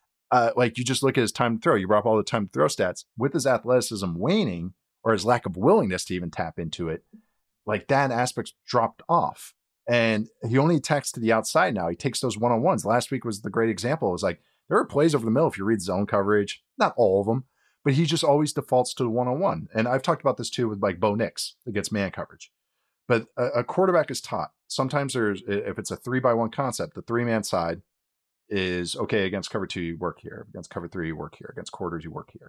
Like you just look at his time to throw. You brought up all the time to throw stats with his athleticism waning or his lack of willingness to even tap into it. Like that aspect's dropped off, and he only attacks to the outside now. He takes those one-on-ones. Last week was the great example. It was like, there are plays over the middle if you read zone coverage, not all of them, but he just always defaults to the one-on-one. And I've talked about this too with like Bo Nix that gets man coverage. But a quarterback is taught. Sometimes if it's a 3-by-1 concept, the 3-man side is okay against cover 2, you work here. Against cover 3, you work here. Against quarters, you work here.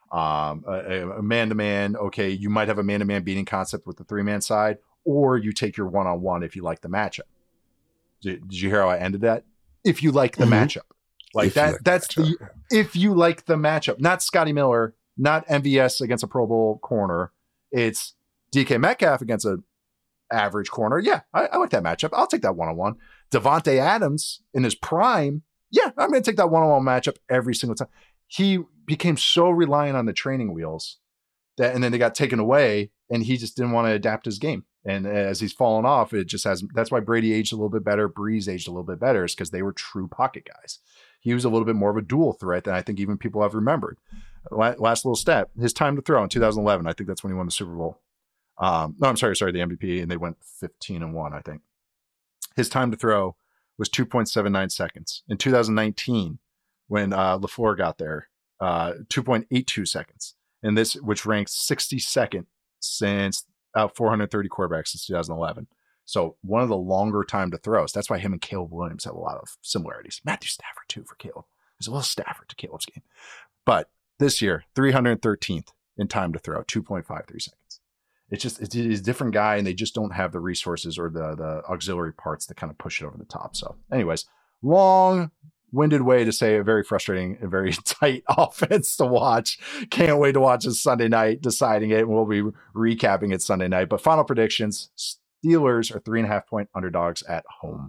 A man-to-man, okay, you might have a man-to-man beating concept with the 3-man side, or you take your one-on-one if you like the matchup. Did you hear how I ended that? If you like the matchup. Like if that, that's the if you like the matchup, not Scotty Miller, not MVS against a Pro Bowl corner. It's DK Metcalf against an average corner. Yeah, I like that matchup. I'll take that one-on-one. Devontae Adams in his prime. Yeah, I'm going to take that one-on-one matchup every single time. He became so reliant on the training wheels and then they got taken away, and he just didn't want to adapt his game. And as he's fallen off, it just has. That's why Brady aged a little bit better. Breeze aged a little bit better, is because they were true pocket guys. He was a little bit more of a dual threat than I think even people have remembered. Last little stat: his time to throw in 2011. I think that's when he won the Super Bowl. No, I'm sorry, the MVP, and they went 15-1. I think his time to throw was 2.79 seconds. In 2019, when LaFleur got there, 2.82 seconds, and this which ranks 62nd since. Out 430 quarterbacks since 2011. So one of the longer time to throws. That's why him and Caleb Williams have a lot of similarities. Matthew Stafford too for Caleb. There's a little Stafford to Caleb's game. But this year, 313th in time to throw, 2.53 seconds. It's a different guy, and they just don't have the resources or the auxiliary parts to kind of push it over the top. So anyways, long-winded way to say a very frustrating and very tight offense to watch. Can't wait to watch this Sunday night, deciding it, and we'll be recapping it Sunday night. But final predictions: Steelers are 3.5-point underdogs at home.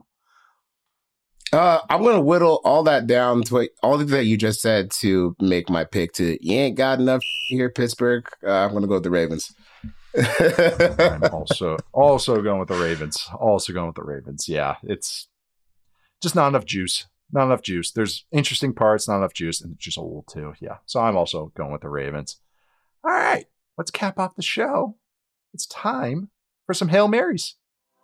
I'm going to whittle all that down to all that you just said to make my pick to you ain't got enough here, Pittsburgh. I'm going to go with the Ravens. I'm also going with the Ravens. Yeah, it's just not enough juice. Not enough juice. There's interesting parts, not enough juice, and it's just old too. Yeah. So I'm also going with the Ravens. All right. Let's cap off the show. It's time for some Hail Marys.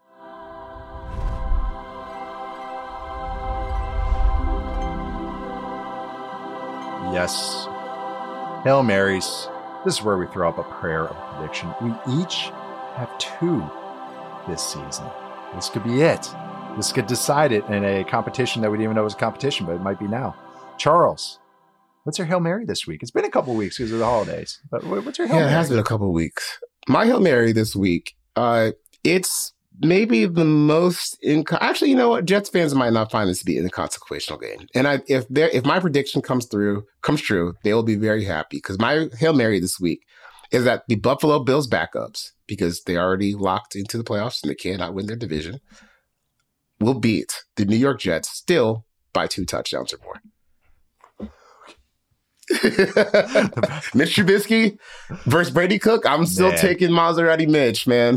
Yes. Hail Marys. This is where we throw up a prayer of prediction. We each have 2 this season. This could be it. This could decide it in a competition that we didn't even know was a competition, but it might be now. Charles, what's your Hail Mary this week? It's been a couple of weeks because of the holidays, but what's your Hail Mary? Yeah, it has been a couple of weeks. My Hail Mary this week, it's maybe the most actually, you know what? Jets fans might not find this to be an inconsequential game. And if my prediction comes true, they will be very happy, because my Hail Mary this week is that the Buffalo Bills backups, because they already locked into the playoffs and they cannot win their division, will beat the New York Jets still by 2 touchdowns or more. Mitch Trubisky versus Brady Cook. I'm still taking Maserati Mitch, man.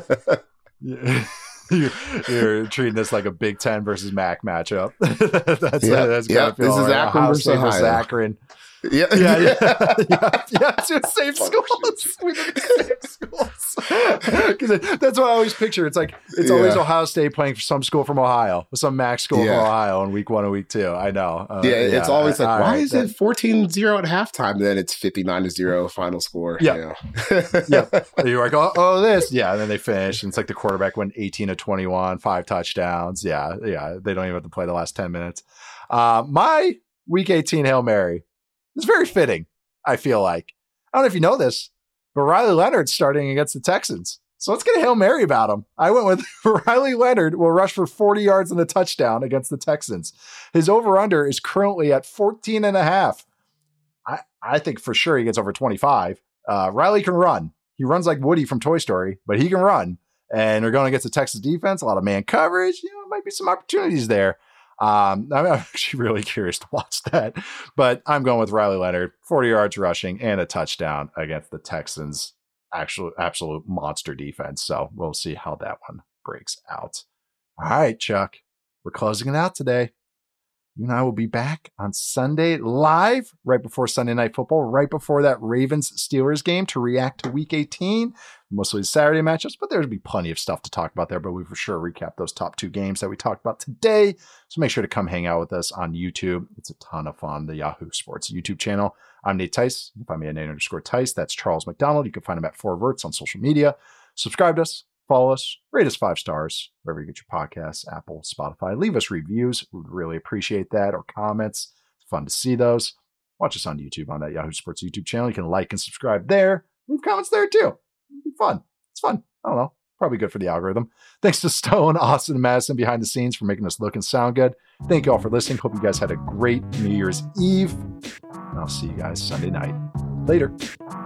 You're treating this like a Big Ten versus MAC matchup. That's this is Akron versus Ohio. Akron. Yeah. Two same schools. We live in the same schools. Because that's what I always picture. It's like it's always Ohio State playing for some school from Ohio, some MAC school from Ohio in week 1 and week 2. I know. It's always like, why is it 14-0 at halftime? Then it's 59-0 final score. Yeah. You're like, oh, this. Yeah. And then they finish. And it's like the quarterback went 18 of 21, 5 touchdowns. Yeah. They don't even have to play the last 10 minutes. My week 18 Hail Mary. It's very fitting, I feel like. I don't know if you know this, but Riley Leonard's starting against the Texans. So let's get a Hail Mary about him. I went with Riley Leonard will rush for 40 yards and a touchdown against the Texans. His over-under is currently at 14.5. I think for sure he gets over 25. Riley can run. He runs like Woody from Toy Story, but he can run. And we're going against the Texas defense, a lot of man coverage. Might be some opportunities there. I'm actually really curious to watch that, but I'm going with Riley Leonard, 40 yards rushing and a touchdown against the Texans' absolute monster defense. So we'll see how that one breaks out. All right, Chuck, we're closing it out today. You and I will be back on Sunday live right before Sunday Night Football, right before that Ravens-Steelers game to react to Week 18, mostly the Saturday matchups, but there'll be plenty of stuff to talk about there, but we for sure recap those top 2 games that we talked about today. So make sure to come hang out with us on YouTube. It's a ton of fun, the Yahoo Sports YouTube channel. I'm Nate Tice. You can find me at Nate_Tice. That's Charles McDonald. You can find him at 4Verts on social media. Subscribe to us. Follow us, rate us 5 stars wherever you get your podcasts, Apple, Spotify. Leave us reviews. We'd really appreciate that, or comments. It's fun to see those. watch us on YouTube on that Yahoo Sports YouTube channel. You can like and subscribe there. Leave comments there too. It'll be fun. It's fun. I don't know. Probably good for the algorithm. Thanks to Stone, Austin, and Madison behind the scenes for making us look and sound good. Thank you all for listening. Hope you guys had a great New Year's Eve. And I'll see you guys Sunday night. Later.